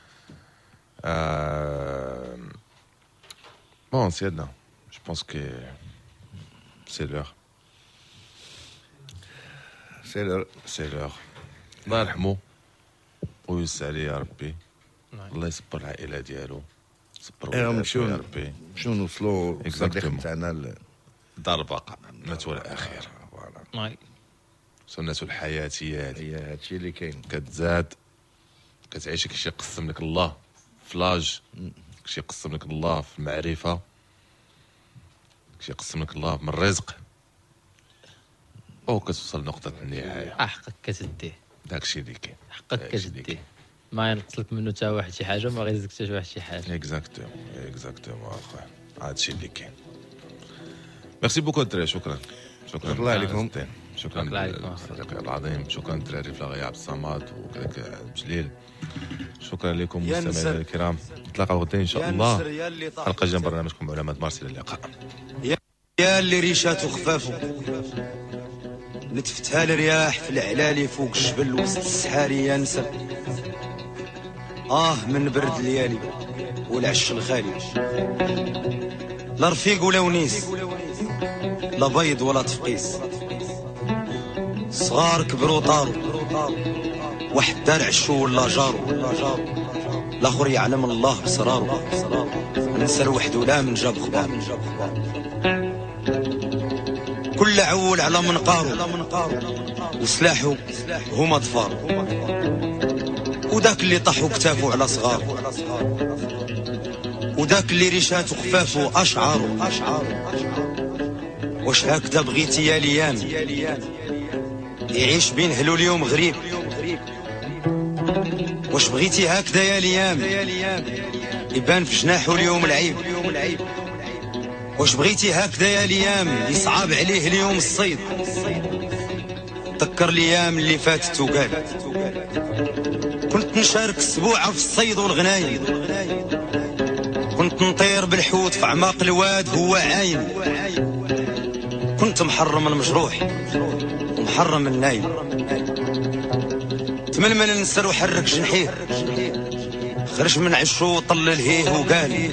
Speaker 3: آه... بون سيدنا جو بونس كي سي لور
Speaker 4: سي لور
Speaker 3: سي لور الله يرحمه ويوسع عليه يا ربي، الله يصبر العائله ديالو، صبر
Speaker 4: يا
Speaker 3: نمشيو يا ربي،
Speaker 4: نمشيو نوصلوا الصديق تاعنا
Speaker 3: دار البقاء، النتوى الاخير، فوالا سنة الحياة هي هذه،
Speaker 4: هادشي اللي كاين،
Speaker 3: كتزاد كتعيش كشي يقسم لك الله في لاج، كشي يقسم لك الله في المعرفة، كشي يقسم لك الله من الرزق، او كتوصل لنقطة النهاية
Speaker 1: حقك كتديه،
Speaker 3: داكشي اللي كاين،
Speaker 1: حقك كتديه، ما ينقص لك منه حتى واحد شي حاجة، ما غيزيدك حتى واحد شي حاجة.
Speaker 3: اكزاكتومون اكزاكتومون اخويا، هادشي اللي كاين. ميرسي بوكو الدراري، شكرا شكرا
Speaker 4: الله عليكم،
Speaker 3: شكرا صديقي العظيم، شكرا الدراري في الغياب الصماد وكذاك بجليل، شكرا لكم مستمعينا الكرام، نتلاقاو غدا ان شاء الله حلقه جديده من برنامجكم علماء مارس، الى اللقاء.
Speaker 18: يا اللي ريشاتو خفافو نتفتها الرياح في العلالي فوق الجبل وسط السحاري يا نسب، اه من برد الليالي والعش الخالي، لا رفيق ولا ونيس، لا بيض ولا تفقيس، صغار كبروا طاروا، واحد دار عشو ولا جارو، الاخر يعلم الله بسرارو، ننسى الوحد ولا من جاب خبار، كل عول على منقارو وسلاحو هما ظفار، وداك اللي طاحوا كتافو على صغار، وداك اللي ريشاتو خفافو اشعارو، واش هكذا بغيتي يا ليام يعيش بين هلو اليوم غريب، واش بغيتي هكذا يا ليام يبان في جناحو اليوم العيب، واش بغيتي هكذا يا ليام يصعب عليه اليوم الصيد، تذكر الايام اللي فاتت وقالت كنت نشارك السبوعه في الصيد والغنايم، كنت نطير بالحوت في اعماق الواد هو عايم، كنت محرم المجروح ومحرم النايم، تململ نسر وحرك جنحيه، خرج من عشو وطل الهيه وقال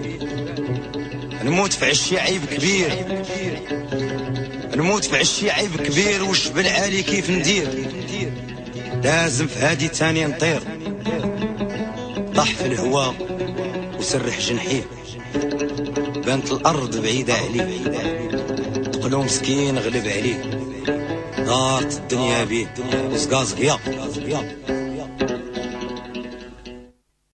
Speaker 18: نموت في عشي عيب كبير، نموت في عشي عيب كبير، والجبل عالي كيف ندير، لازم في هادي تاني نطير، طاح في الهواء وسرح جنحيه، بانت الارض بعيدة عليه، تقلو مسكين غلب عليه، دارت الدنيا بيه وزقازق يا